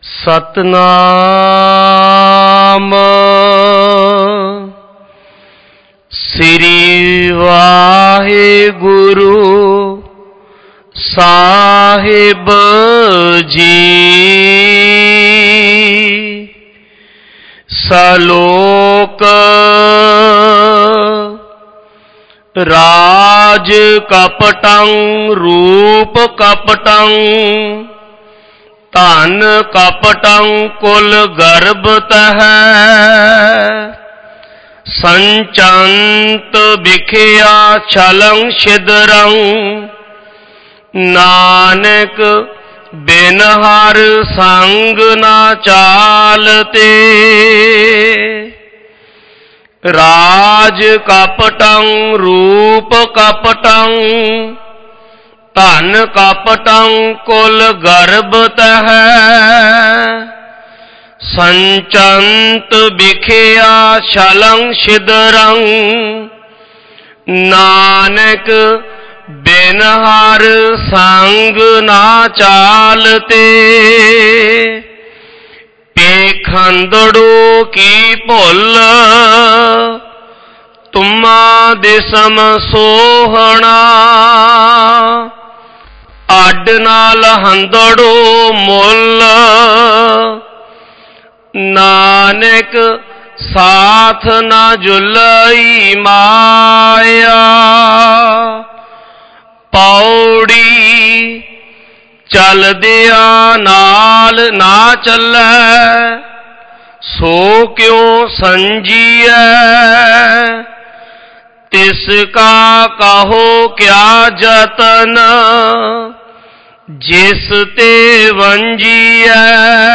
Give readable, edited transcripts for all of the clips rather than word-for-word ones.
ਸਤਨਾਮ ਸ੍ਰੀ ਵਾਹਿਗੁਰੂ ਸਾਹਿਬ ਜੀ। ਸਲੋਕ ਰਾਜ ਕਪਟੰ ਰੂਪ ਕਪਟੰ ਧਨ ਕਪਟੰ ਕੁਲ ਗਰਭ ਤਹੈ। ਸੰਚੰਤ ਵਿਖਿਆ ਛਲੰ ਛਿਦਰੰ ਨਾਨਕ ਬਿਨ ਹਰ ਸੰਗ ਨਾ ਚਾਲਤੇ। ਰਾਜ ਕਪਟੰ ਰੂਪ ਕਪਟੰ ਧਨ ਕਪਟੰ ਕੁਲ ਗਰਭ ਤਹੈ। ਸੰਚੰਤ ਵਿਖਿਆ ਛਲੰ ਛਿਦਰੰ ਨਾਨਕ ਬਿਨ ਹਰ ਸੰਗ ਨਾ ਚਾਲਤੇ। ਪੇਖੰਦੜੋ ਕੀ ਭੁੱਲ ਤੁਮਾ ਦਿਸਮ ਸੋਹਣਾ। ਅੱਡ ਨਾਲ ਹੰਦੜੋ ਮੁੱਲ ਨਾਨਕ ਸਾਥ ਨਾ ਜੁਲਈ ਮਾਇਆ। ਪੌੜੀ ਚਲਦਿਆਂ ਨਾਲ ਨਾ ਚੱਲੈ ਸੋ ਕਿਉ ਸੰਜੀਐ। ਤਿਸ ਕਾ ਕਹੋ ਕਿਆ ਜਤਨ ਜਿਸ ਤੇ ਵੰਜੀਐ।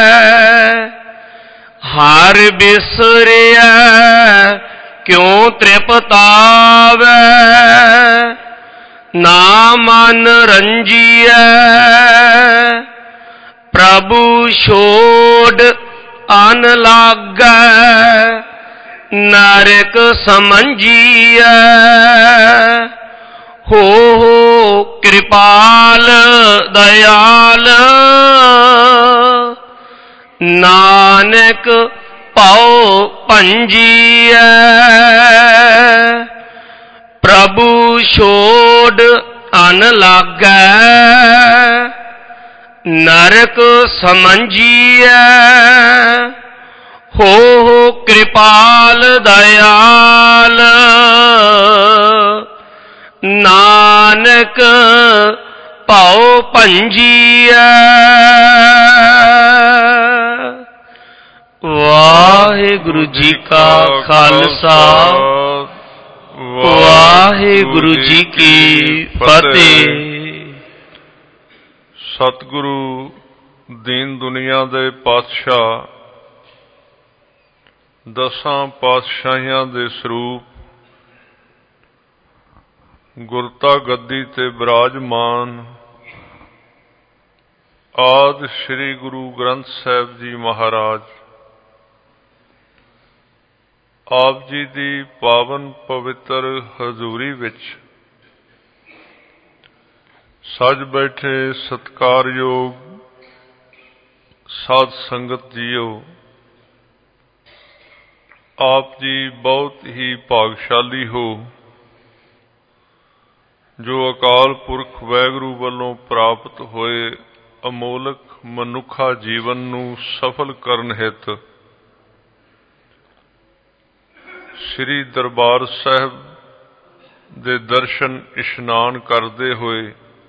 ਹਰ ਬਿਸਰਿਐ ਕਿਉ ਤ੍ਰਿਪਤਾਵੈ ਨਾ ਮਨ ਰੰਜੀਐ। ਪ੍ਰਭੂ ਛੋੜ ਅਨ ਲਾਗੈ ਨਰਕ ਸਮਝੀਐ। ਹੋ ਕਿਰਪਾਲ ਦਇਆਲ ਨਾਨਕ ਭਉ ਭੰਜੀਐ। ਪ੍ਰਭੂ ਛੋੜ ਅਨ ਲਾਗੈ ਨਰਕ ਸਮਝੀਐ। ਹੋ ਕਿਰਪਾਲ ਦਇਆਲ ਨਾਨਕ ਭਉ ਭੰਜੀਐ। ਵਾਹਿਗੁਰੂ ਜੀ ਕਾ ਖਾਲਸਾ ਵਾਹਿਗੁਰੂ ਜੀ ਕੀ ਫਤਿਹ। ਸਤਿਗੁਰੂ ਦੀਨ ਦੁਨੀਆ ਦੇ ਪਾਤਸ਼ਾਹ ਦਸਾਂ ਪਾਤਸ਼ਾਹੀਆਂ ਦੇ ਸਰੂਪ ਗੁਰਤਾ ਗੱਦੀ ਤੇ ਬਿਰਾਜਮਾਨ ਆਦਿ ਸ੍ਰੀ ਗੁਰੂ ਗ੍ਰੰਥ ਸਾਹਿਬ ਜੀ ਮਹਾਰਾਜ ਆਪ ਜੀ ਦੀ ਪਾਵਨ ਪਵਿੱਤਰ ਹਜ਼ੂਰੀ ਵਿੱਚ ਸੱਜ ਬੈਠੇ ਸਤਿਕਾਰਯੋਗ ਸਾਧ ਸੰਗਤ ਜੀਓ, ਆਪ ਜੀ ਬਹੁਤ ਹੀ ਭਾਗਸ਼ਾਲੀ ਹੋ ਜੋ ਅਕਾਲ ਪੁਰਖ ਵਾਹਿਗੁਰੂ ਵੱਲੋਂ ਪ੍ਰਾਪਤ ਹੋਏ ਅਮੋਲਕ ਮਨੁੱਖਾ ਜੀਵਨ ਨੂੰ ਸਫਲ ਕਰਨ ਹਿੱਤ ਸ੍ਰੀ ਦਰਬਾਰ ਸਾਹਿਬ ਦੇ ਦਰਸ਼ਨ ਇਸ਼ਨਾਨ ਕਰਦੇ ਹੋਏ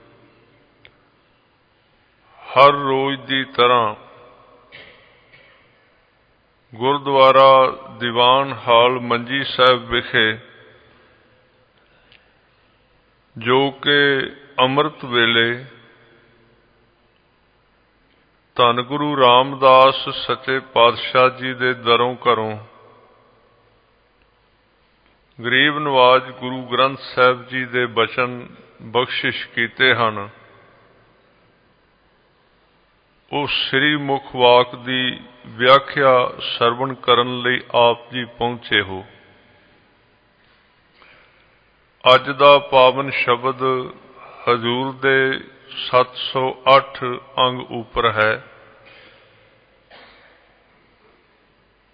ਹਰ ਰੋਜ਼ ਦੀ ਤਰ੍ਹਾਂ ਗੁਰਦੁਆਰਾ ਦੀਵਾਨ ਹਾਲ ਮੰਜੀ ਸਾਹਿਬ ਵਿਖੇ ਜੋ ਕਿ ਅੰਮ੍ਰਿਤ ਵੇਲੇ ਧੰਨ ਗੁਰੂ ਰਾਮਦਾਸ ਸੱਚੇ ਪਾਤਸ਼ਾਹ ਜੀ ਦੇ ਦਰੋਂ ਘਰੋਂ ਗਰੀਬ ਨਵਾਜ ਗੁਰੂ ਗ੍ਰੰਥ ਸਾਹਿਬ ਜੀ ਦੇ ਬਚਨ ਬਖਸ਼ਿਸ਼ ਕੀਤੇ ਹਨ, ਉਸ ਸ੍ਰੀ ਮੁਖ ਵਾਕ ਦੀ ਵਿਆਖਿਆ ਸਰਵਣ ਕਰਨ ਲਈ ਆਪ ਜੀ ਪਹੁੰਚੇ ਹੋ। ਅੱਜ ਦਾ ਪਾਵਨ ਸ਼ਬਦ ਹਜ਼ੂਰ ਦੇ 708 ਅੰਗ ਉੱਪਰ ਹੈ।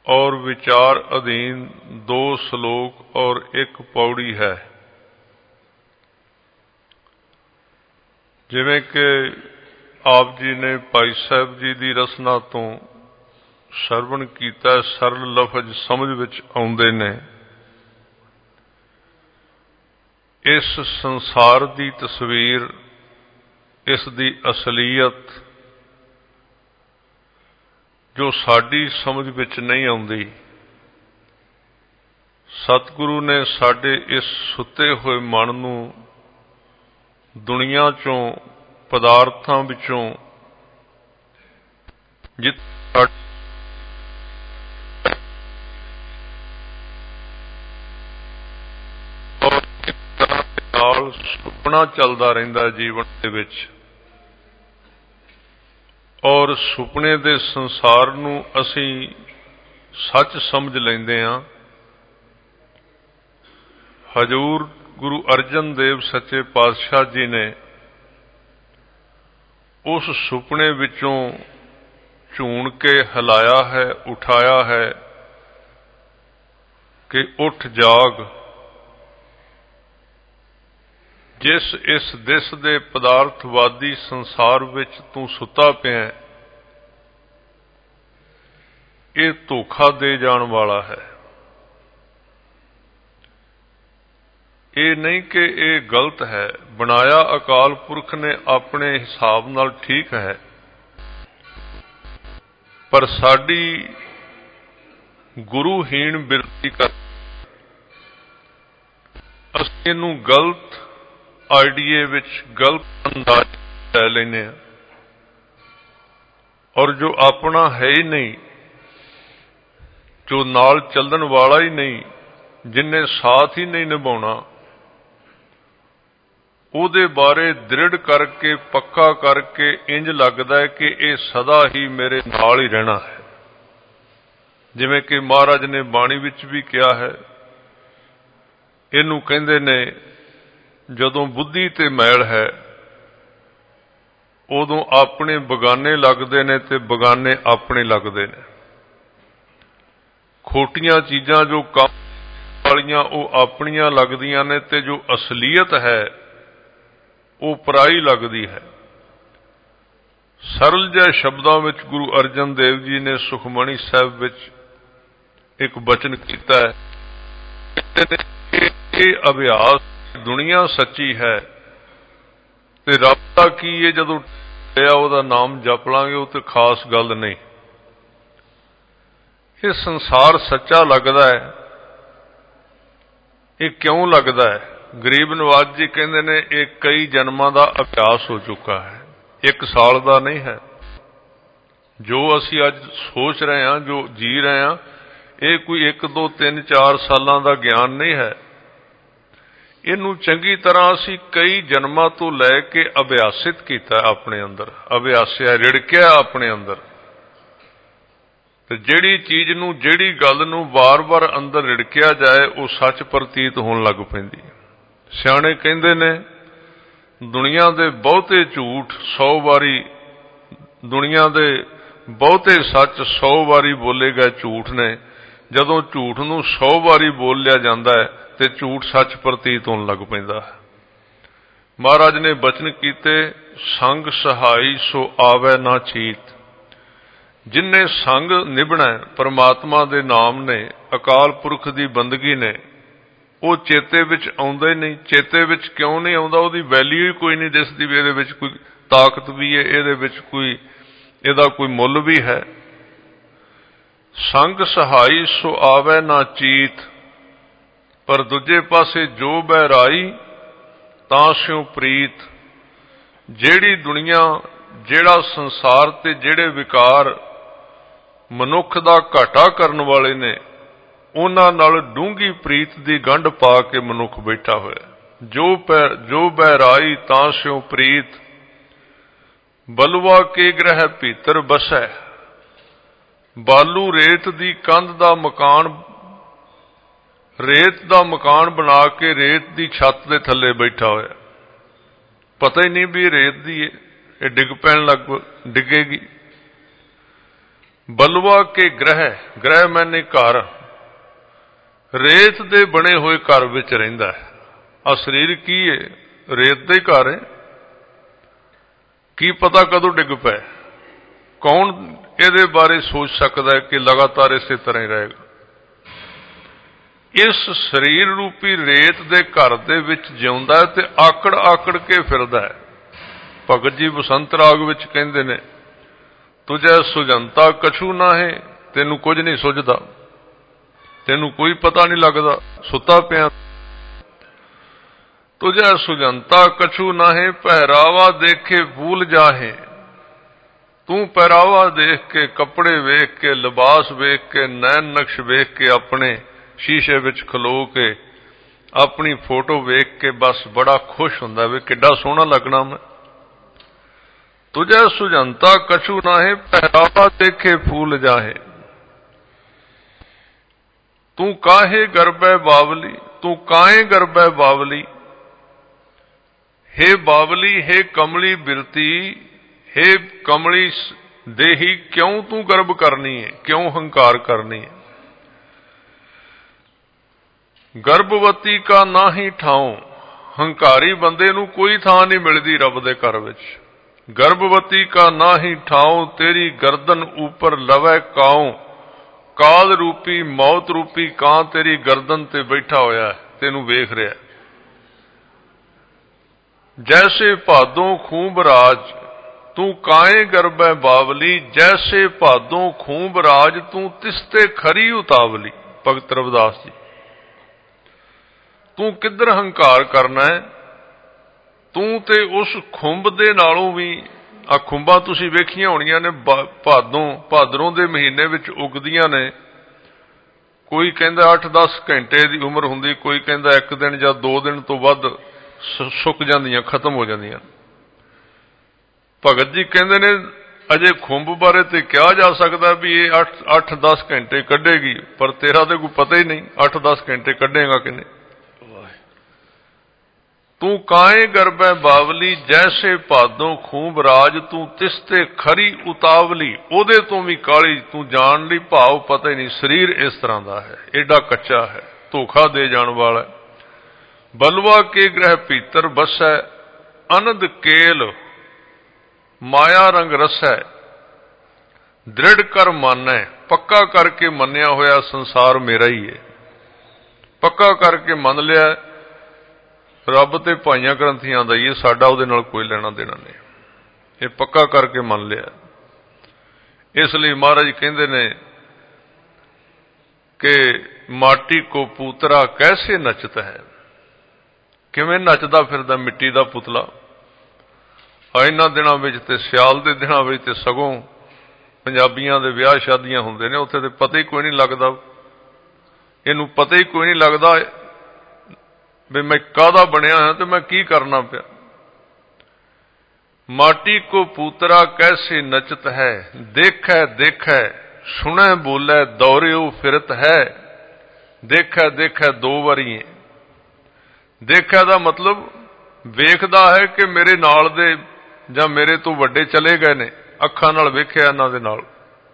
और विचार अधीन 2 श्लोक और 1 पौड़ी है। जिवें कि आप जी ने भाई साहब जी की रसना तो सरवण कीता, सरल लफज समझ विच आउंदे ने। इस संसार की तस्वीर, इस दी असलीयत जो साडी समझ विच नहीं आउंदी, सतगुरु ने साडे इस सुते हुए मन नूं दुनिया चों, पदार्थां विचों सुपना चलता रहिंदा जीवन दे विच, और सुपने दे संसार नूं असीं सच समझ लैंदे हां। हजूर गुरु अर्जन देव सच्चे पातशाह जी ने उस सुपने विचों झूण के हिलाया है, उठाया है कि उठ जाग, जिस इस दिस दे पदार्थवादी संसार विच तू सुता पिया, ये धोखा दे जाण वाला है। ये नहीं कि ये गलत है, बनाया अकाल पुरख ने अपने हिसाब नाल ठीक है, पर साडी गुरुहीन बिरती कर असीं इहनूं गलत आइडिए विच, गलत अंदाज लै लैने, और जो अपना है ही नहीं, जो नाल चलण वाला ही नहीं, जिन्ने साथ ही नहीं निभाउणा, ਉਹਦੇ बारे दृढ़ करके पक्का करके इंज लगता है कि ये सदा ही मेरे नाल ही रहना है। जिवें कि महाराज ने बाणी विच भी कहा है, इनू कहंदे ने जदों बुद्धि ते मैल है उदों अपने बगाने लगदे ने ते बगाने अपने लगदे ने। खोटियां चीज़ां जो काम वालियां वो अपनियां लगदियां ने, ते जो असलीयत है वो पराई लगती है। सरल जै शब्दों में गुरु अर्जन देव जी ने सुखमणी साहब विच एक वचन किया है, ये अभ्यास दुनिया सच्ची है ते रब दा की है, जदों ਉਹਦਾ नाम जप लांगे वो तो खास गल नहीं। ये संसार सच्चा लगता है, ये क्यों लगता है? गरीब नवाज जी कहते ने ये कई जन्मां दा अभ्यास हो चुका है, 1 साल का नहीं है। जो असी अज सोच रहे हैं, जो जी रहे हैं, ये कोई 1 2 3 4 सालों का ज्ञान नहीं है। इनू चंगी तरह असी कई जन्मां तो लैके अभ्यासित किया, अपने अंदर अभ्यासिया, रिड़किया अपने अंदर। तो जिहड़ी चीज़ नूं, जिहड़ी गल नूं बार बार अंदर रिड़किया जाए, वो सच प्रतीत होण लग पैंदी। सियाणे कहंदे ने दुनिया दे बहुते झूठ 100 वारी, दुनिया दे बहुते सच 100 वारी बोले गए झूठ ने। जदों झूठ नूं 100 वारी बोल लिया जाता है तो झूठ सच प्रतीत होण लग पैंदा है। महाराज ने बचन कीते, संग सहाई सो आवे ना चीत। जिन्ने संग निभना परमात्मा दे नाम ने, अकाल पुरख की बंदगी ने, वो चेते विच आउंदा ही नहीं। चेते विच क्यों नहीं आउंदा? उहदी वैल्यू ही कोई नहीं दिसदी भी, इहदे विच कोई ताकत भी है, इहदे विच कोई इहदा कोई मुल भी है। संग सहाई सो आवे ना चीत, पर दूजे पासे जो बहराई तां स्यों प्रीत। जिहड़ी दुनिया, जिहड़ा संसार ते जिहड़े विकार मनुख दा घाटा करन वाले ने, उन्हां नाल डूंगी प्रीत दी गंढ पा के मनुख बैठा होया। जो बहराई तां स्यों प्रीत, बलुआ के ग्रह भीतर बसै। बालू रेत दी कंध दा मकान, रेत दा मकान बना के रेत दी छत दे थल्ले बैठा होया, पता ही नहीं भी रेत दी है, ये डिग पैण लग डिगेगी। ਬਲਵਾ ਕੇ ਗ੍ਰਹਿ ਮੈਨੇ ਘਰ, ਰੇਤ ਦੇ ਬਣੇ ਹੋਏ ਘਰ ਵਿੱਚ ਰਹਿੰਦਾ ਹੈ। ਆ ਸਰੀਰ ਕੀ ਹੈ? ਰੇਤ ਦੇ ਘਰ ਹੈ। ਕੀ ਪਤਾ ਕਦੋਂ ਡਿੱਗ ਪਏ? ਕੌਣ ਇਹਦੇ ਬਾਰੇ ਸੋਚ ਸਕਦਾ ਹੈ ਕਿ ਲਗਾਤਾਰ ਇਸੇ ਤਰ੍ਹਾਂ ਹੀ ਰਹੇਗਾ? ਇਸ ਸਰੀਰ ਰੂਪੀ ਰੇਤ ਦੇ ਘਰ ਦੇ ਵਿੱਚ ਜਿਉਂਦਾ ਹੈ ਤੇ ਆਕੜ ਆਕੜ ਕੇ ਫਿਰਦਾ ਹੈ। ਭਗਤ ਜੀ ਬਸੰਤ ਰਾਗ ਵਿੱਚ ਕਹਿੰਦੇ ਨੇ, ਤੁਝੇ ਸੁਝੰਤਾ ਕਛੂ ਨਾ ਹੈ, ਤੈਨੂੰ ਕੁਝ ਨਹੀਂ ਸੁਝਦਾ, ਤੈਨੂੰ ਕੋਈ ਪਤਾ ਨਹੀਂ ਲੱਗਦਾ, ਸੁੱਤਾ ਪਿਆ। ਤੁਝੇ ਸੁਝੰਤਾ ਕਛੂ ਨਾ ਹੈ, ਪਹਿਰਾਵਾ ਦੇਖੇ ਭੂਲ ਜਾਹੇ। ਤੂੰ ਪਹਿਰਾਵਾ ਦੇਖ ਕੇ, ਕੱਪੜੇ ਵੇਖ ਕੇ, ਲਿਬਾਸ ਵੇਖ ਕੇ, ਨੈਣ ਨਕਸ਼ ਵੇਖ ਕੇ, ਆਪਣੇ ਸ਼ੀਸ਼ੇ ਵਿੱਚ ਖਲੋ ਕੇ ਆਪਣੀ ਫੋਟੋ ਵੇਖ ਕੇ ਬਸ ਬੜਾ ਖੁਸ਼ ਹੁੰਦਾ ਵੀ ਕਿੱਡਾ ਸੋਹਣਾ ਲੱਗਣਾ ਮੈਂ। ਤੁਝੇ ਸੁਝੰਤਾ ਕਛੂ ਨਾ ਹੈ, ਪਹਿਰਾਵਾ ਦੇਖੇ ਫੂਲ ਜਾਹੇ। ਤੂੰ ਕਾਹੇ ਗਰਬੈ ਬਾਵਲੀ, ਤੂੰ ਕਾਹੇ ਗਰਬੈ ਬਾਵਲੀ। हे बावली, हे कमली बिरती, हे कमली देही, क्यों तू गर्व करनी है, क्यों हंकार करनी है। गर्भवती का ना ही ठाऊं, हंकारी बंदे नू कोई थां नहीं मिलती रब दे घर विच। गर्भवती का ना ही ठाऊं, तेरी गर्दन ऊपर लवै काऊं। काल रूपी मौत रूपी कां तेरी गर्दन ते बैठा होया है, तेनू वेख रहा है। जैसे भादों खूब राज, तू काए गरबै बावली। जैसे भादों खूब राज, तू तिसते खरी उतावली। भगत रविदास जी, तू किधर हंकार करना है? तू ते उस खुंब दे नालों भी, आ खुंबां तुसीं वेखियां होणीਆਂ ने, भादरों दे महीने विच उगदियां ने। कोई कहंदा 8-10 घंटे दी उम्र हुंदी, कोई कहंदा 1 दिन ਜਾਂ 2 दिन तो वध सुक जांदियां, खत्म हो जांदियां। भगत जी कहते ने अजे खुंब बारे तो कहा जा सकता भी ये 8-10 घंटे कढ़ेगी, पर तेरा तो कोई पता ही नहीं 8-10 घंटे कढ़ेगा कि नहीं। तू काए गरबै बावली, जैसे भादों खूब राज, तू तिसते खरी उतावली। ओदे तो भी काली, तू जान ली भाव पता ही नहीं। शरीर इस तरह का है, एडा कच्चा है, धोखा दे जाने वाला। बलवा के ग्रह भीतर बसै, अनंद केल माया रंग रसै। दृढ़ कर मानै, पक्का करके मन्या होया संसार मेरा ही है। पक्का करके मन लिया रब ते भाइयां ग्रंथियां दा, ये साडा उहदे नाल कोई लेना देना नहीं, ये पक्का करके मन लिया। इसलिए महाराज कहंदे ने कि माटी को पूतरा कैसे नचता है। किवें नचदा फिरदा मिट्टी दा पुतला। इन्हां दिनां विच ते सियाल दे दिनां विच ते सगों पंजाबियां दे विआह शादियां हुंदे ने, उत्थे ते पता ही कोई नहीं लगदा, इहनूं पता ही कोई नहीं लगदा भी मैं काहदा बनिया हां ते मैं की करना पिया। माटी को पूतरा कैसे नचत है, देखै देखै सुनै बोलै दौड़ियो फिरत है। देखै देखै 2 वारी। देखा दा मतलब वेखदा है कि मेरे नाल दे जां मेरे तो वड्डे चले गए ने, अखां नाल वेखिया इन्हां दे नाल,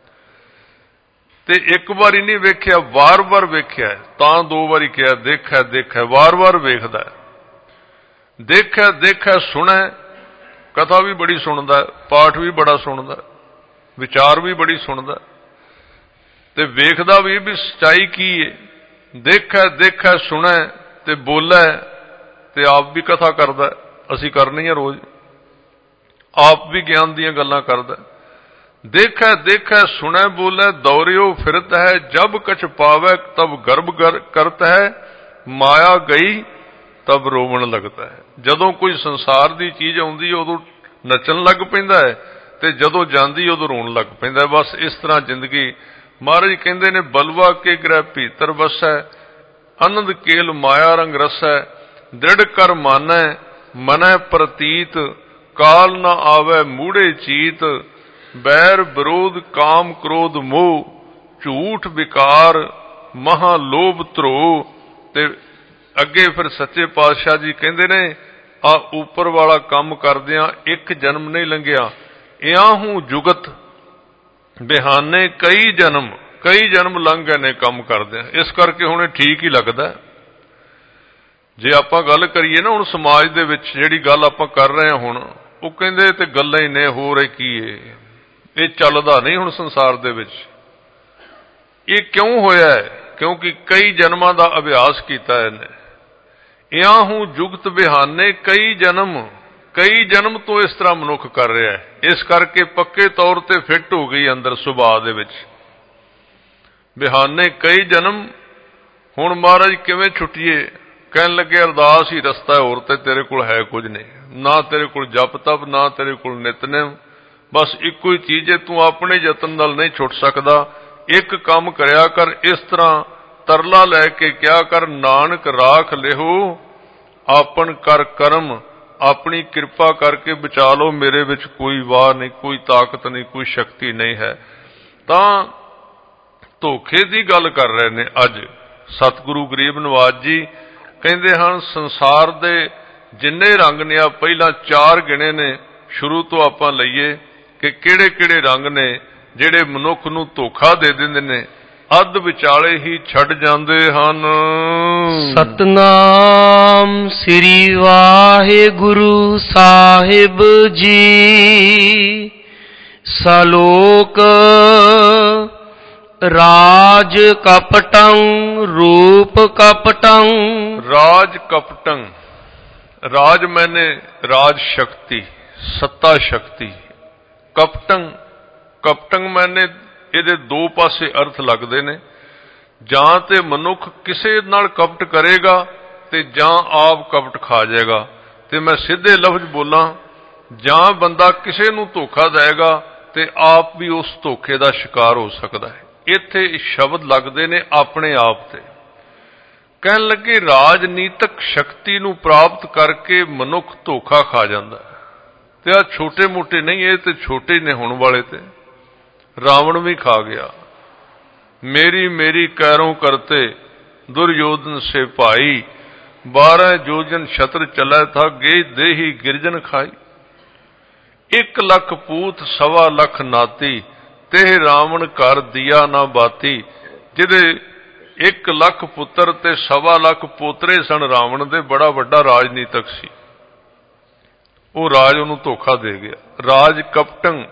ते एक बारी नहीं वेखिया, वार वार वेखिया, तां 2 वारी कहा देखा देखा, वार वार वेखदा। देखा देखा सुनै, कथा भी बड़ी सुनदा, पाठ भी बड़ा सुनदा, विचार भी बड़ी सुनदा, ते वेखदा भी सच्चाई की है। देखा देखा सुनै ते बोलै, ते आप भी कथा करदा, असी करनी है रोज, आप भी ज्ञान दीयां गल्लां करदा। देखै देखै सुनै बोलै दौड़ियो फिरत है। जब कछ पावै तब गर्भ करत है। माया गई तब रोवण लगता है। जदों कोई संसार दी चीज आउंदी उदों नचन लग पैंदा है, ते जदों जांदी उदों रोण लग पैंदा है। बस इस तरह जिंदगी। महाराज कहंदे ने बलवा के ग्रह भीतर वसै, आनंद केल माया रंग रसै। दृढ़ कर मानै मनै प्रतीत, काल न आवे मूढ़े चीत। बैर विरोध काम क्रोध मोह, झूठ विकार महालोभ ध्रोह। ते अगे फिर सच्चे पातशाह जी कहंदे ने आ ऊपर वाला काम करदियां एक जन्म नहीं लंघिया, इयां हूं जुगत ਬਿਹਾਨੇ ਕਈ ਜਨਮ ਲੰਘ ਗਏ ਨੇ ਕੰਮ ਕਰਦਿਆਂ। ਇਸ ਕਰਕੇ ਹੁਣ ਇਹ ਠੀਕ ਹੀ ਲੱਗਦਾ। ਜੇ ਆਪਾਂ ਗੱਲ ਕਰੀਏ ਨਾ ਹੁਣ ਸਮਾਜ ਦੇ ਵਿੱਚ ਜਿਹੜੀ ਗੱਲ ਆਪਾਂ ਕਰ ਰਹੇ ਹਾਂ ਹੁਣ, ਉਹ ਕਹਿੰਦੇ ਤੇ ਗੱਲਾਂ ਹੀ ਨੇ, ਹੋਰ ਕੀ ਇਹ ਚੱਲਦਾ ਨਹੀਂ ਹੁਣ ਸੰਸਾਰ ਦੇ ਵਿੱਚ। ਇਹ ਕਿਉਂ ਹੋਇਆ ਹੈ? ਕਿਉਂਕਿ ਕਈ ਜਨਮਾਂ ਦਾ ਅਭਿਆਸ ਕੀਤਾ ਇਹਨੇ। ਇਹਾਂ ਹੂੰ ਜੁਗਤ ਬਿਹਾਨੇ ਕਈ ਜਨਮ ਤੋਂ ਇਸ ਤਰ੍ਹਾਂ ਮਨੁੱਖ ਕਰ ਰਿਹਾ ਹੈ। ਇਸ ਕਰਕੇ ਪੱਕੇ ਤੌਰ ਤੇ ਫਿੱਟ ਹੋ ਗਈ ਅੰਦਰ ਸੁਭਾਅ ਦੇ ਵਿੱਚ। ਬਿਹਾਨੇ ਕਈ ਜਨਮ। ਹੁਣ ਮਹਾਰਾਜ ਕਿਵੇਂ ਛੁੱਟੀਏ? ਕਹਿਣ ਲੱਗੇ ਅਰਦਾਸ ਹੀ ਰਸਤਾ ਹੈ, ਹੋਰ ਤੇ ਤੇਰੇ ਕੋਲ ਹੈ ਕੁਝ ਨਹੀਂ। ਨਾ ਤੇਰੇ ਕੋਲ ਜਪ ਤਪ, ਨਾ ਤੇਰੇ ਕੋਲ ਨਿਤਨੇਮ। ਬਸ ਇੱਕੋ ਹੀ ਚੀਜ਼ ਹੈ, ਤੂੰ ਆਪਣੇ ਯਤਨ ਨਾਲ ਨਹੀਂ ਛੁੱਟ ਸਕਦਾ। ਇੱਕ ਕੰਮ ਕਰਿਆ ਕਰ, ਇਸ ਤਰ੍ਹਾਂ ਤਰਲਾ ਲੈ ਕੇ ਕਿਹਾ ਕਰ, ਨਾਨਕ ਰਾਖ ਲਿਹੋ ਆਪਨ ਕਰ ਕਰਮ, ਆਪਣੀ ਕਿਰਪਾ ਕਰਕੇ ਬਚਾ ਲਓ, ਮੇਰੇ ਵਿੱਚ ਕੋਈ ਵਾਹ ਨਹੀਂ, ਕੋਈ ਤਾਕਤ ਨਹੀਂ, ਕੋਈ ਸ਼ਕਤੀ ਨਹੀਂ ਹੈ। ਤਾਂ ਧੋਖੇ ਦੀ ਗੱਲ ਕਰ ਰਹੇ ਨੇ ਅੱਜ ਸਤਿਗੁਰੂ ਗਰੀਬ ਨਵਾਜ ਜੀ। ਕਹਿੰਦੇ ਹਨ ਸੰਸਾਰ ਦੇ ਜਿੰਨੇ ਰੰਗ ਨੇ, ਆ ਪਹਿਲਾਂ 4 ਗਿਣੇ ਨੇ, ਸ਼ੁਰੂ ਤੋਂ ਆਪਾਂ ਲਈਏ ਕਿ ਕਿਹੜੇ ਰੰਗ ਨੇ ਜਿਹੜੇ ਮਨੁੱਖ ਨੂੰ ਧੋਖਾ ਦੇ ਦਿੰਦੇ ਨੇ, ਅੱਧ ਵਿਚਾਲੇ ਹੀ ਛੱਡ ਜਾਂਦੇ ਹਨ। ਸਤਨਾਮ ਸ੍ਰੀ ਵਾਹਿਗੁਰੂ ਸਾਹਿਬ ਜੀ। ਸਲੋਕ ਰਾਜ ਕਪਟੰ ਰੂਪ ਕਪਟੰ। ਰਾਜ ਕਪਟੰ, ਰਾਜ ਮੈਨੇ ਰਾਜ ਸ਼ਕਤੀ, ਸੱਤਾ ਸ਼ਕਤੀ। ਕਪਟੰ ਮੈਨੇ ਇਹਦੇ 2 ਪਾਸੇ ਅਰਥ ਲੱਗਦੇ ਨੇ। ਜਾਂ ਤੇ ਮਨੁੱਖ ਕਿਸੇ ਨਾਲ ਕਪਟ ਕਰੇਗਾ ਤੇ ਜਾਂ ਆਪ ਕਪਟ ਖਾ ਜਾਏਗਾ। ਤੇ ਮੈਂ ਸਿੱਧੇ ਲਫ਼ਜ਼ ਬੋਲਾਂ, ਜਾਂ ਬੰਦਾ ਕਿਸੇ ਨੂੰ ਧੋਖਾ ਦੇਗਾ ਤੇ ਆਪ ਵੀ ਉਸ ਧੋਖੇ ਦਾ ਸ਼ਿਕਾਰ ਹੋ ਸਕਦਾ ਹੈ। ਇੱਥੇ ਸ਼ਬਦ ਲੱਗਦੇ ਨੇ ਆਪਣੇ ਆਪ ਤੇ। ਕਹਿਣ ਲੱਗੇ ਰਾਜਨੀਤਕ ਸ਼ਕਤੀ ਨੂੰ ਪ੍ਰਾਪਤ ਕਰਕੇ ਮਨੁੱਖ ਧੋਖਾ ਖਾ ਜਾਂਦਾ। ਤੇ ਆ ਛੋਟੇ ਮੋਟੇ ਨਹੀਂ, ਇਹ ਤੇ ਛੋਟੇ ਨੇ ਹੋਣ ਵਾਲੇ। ਤੇ ਰਾਵਣ ਵੀ ਖਾ ਗਿਆ। ਮੇਰੀ ਕੈਰੋਂ ਕਰਤੇ ਦੁਰਯੋਧਨ ਸੇ ਭਾਈ, 12 ਜੋਜਨ ਛਤਰ ਚਲੈ ਥਾ ਗੇ ਦੇਹੀ ਗਿਰਜਨ ਖਾਈ। 1 ਲੱਖ ਪੂਤ 1.25 ਲੱਖ ਨਾਤੀ, ਤੇ ਰਾਵਣ ਕਰ ਦਿਆ ਨਾ ਬਾਤੀ। ਜਿਹਦੇ 1 ਲੱਖ ਪੁੱਤਰ ਤੇ 1.25 ਲੱਖ ਪੋਤਰੇ ਸਨ ਰਾਵਣ ਦੇ, ਬੜਾ ਵੱਡਾ ਰਾਜਨੀਤਕ ਸੀ। ਉਹ ਰਾਜ ਉਹਨੂੰ ਧੋਖਾ ਦੇ ਗਿਆ। ਰਾਜ ਕਪਟੰ।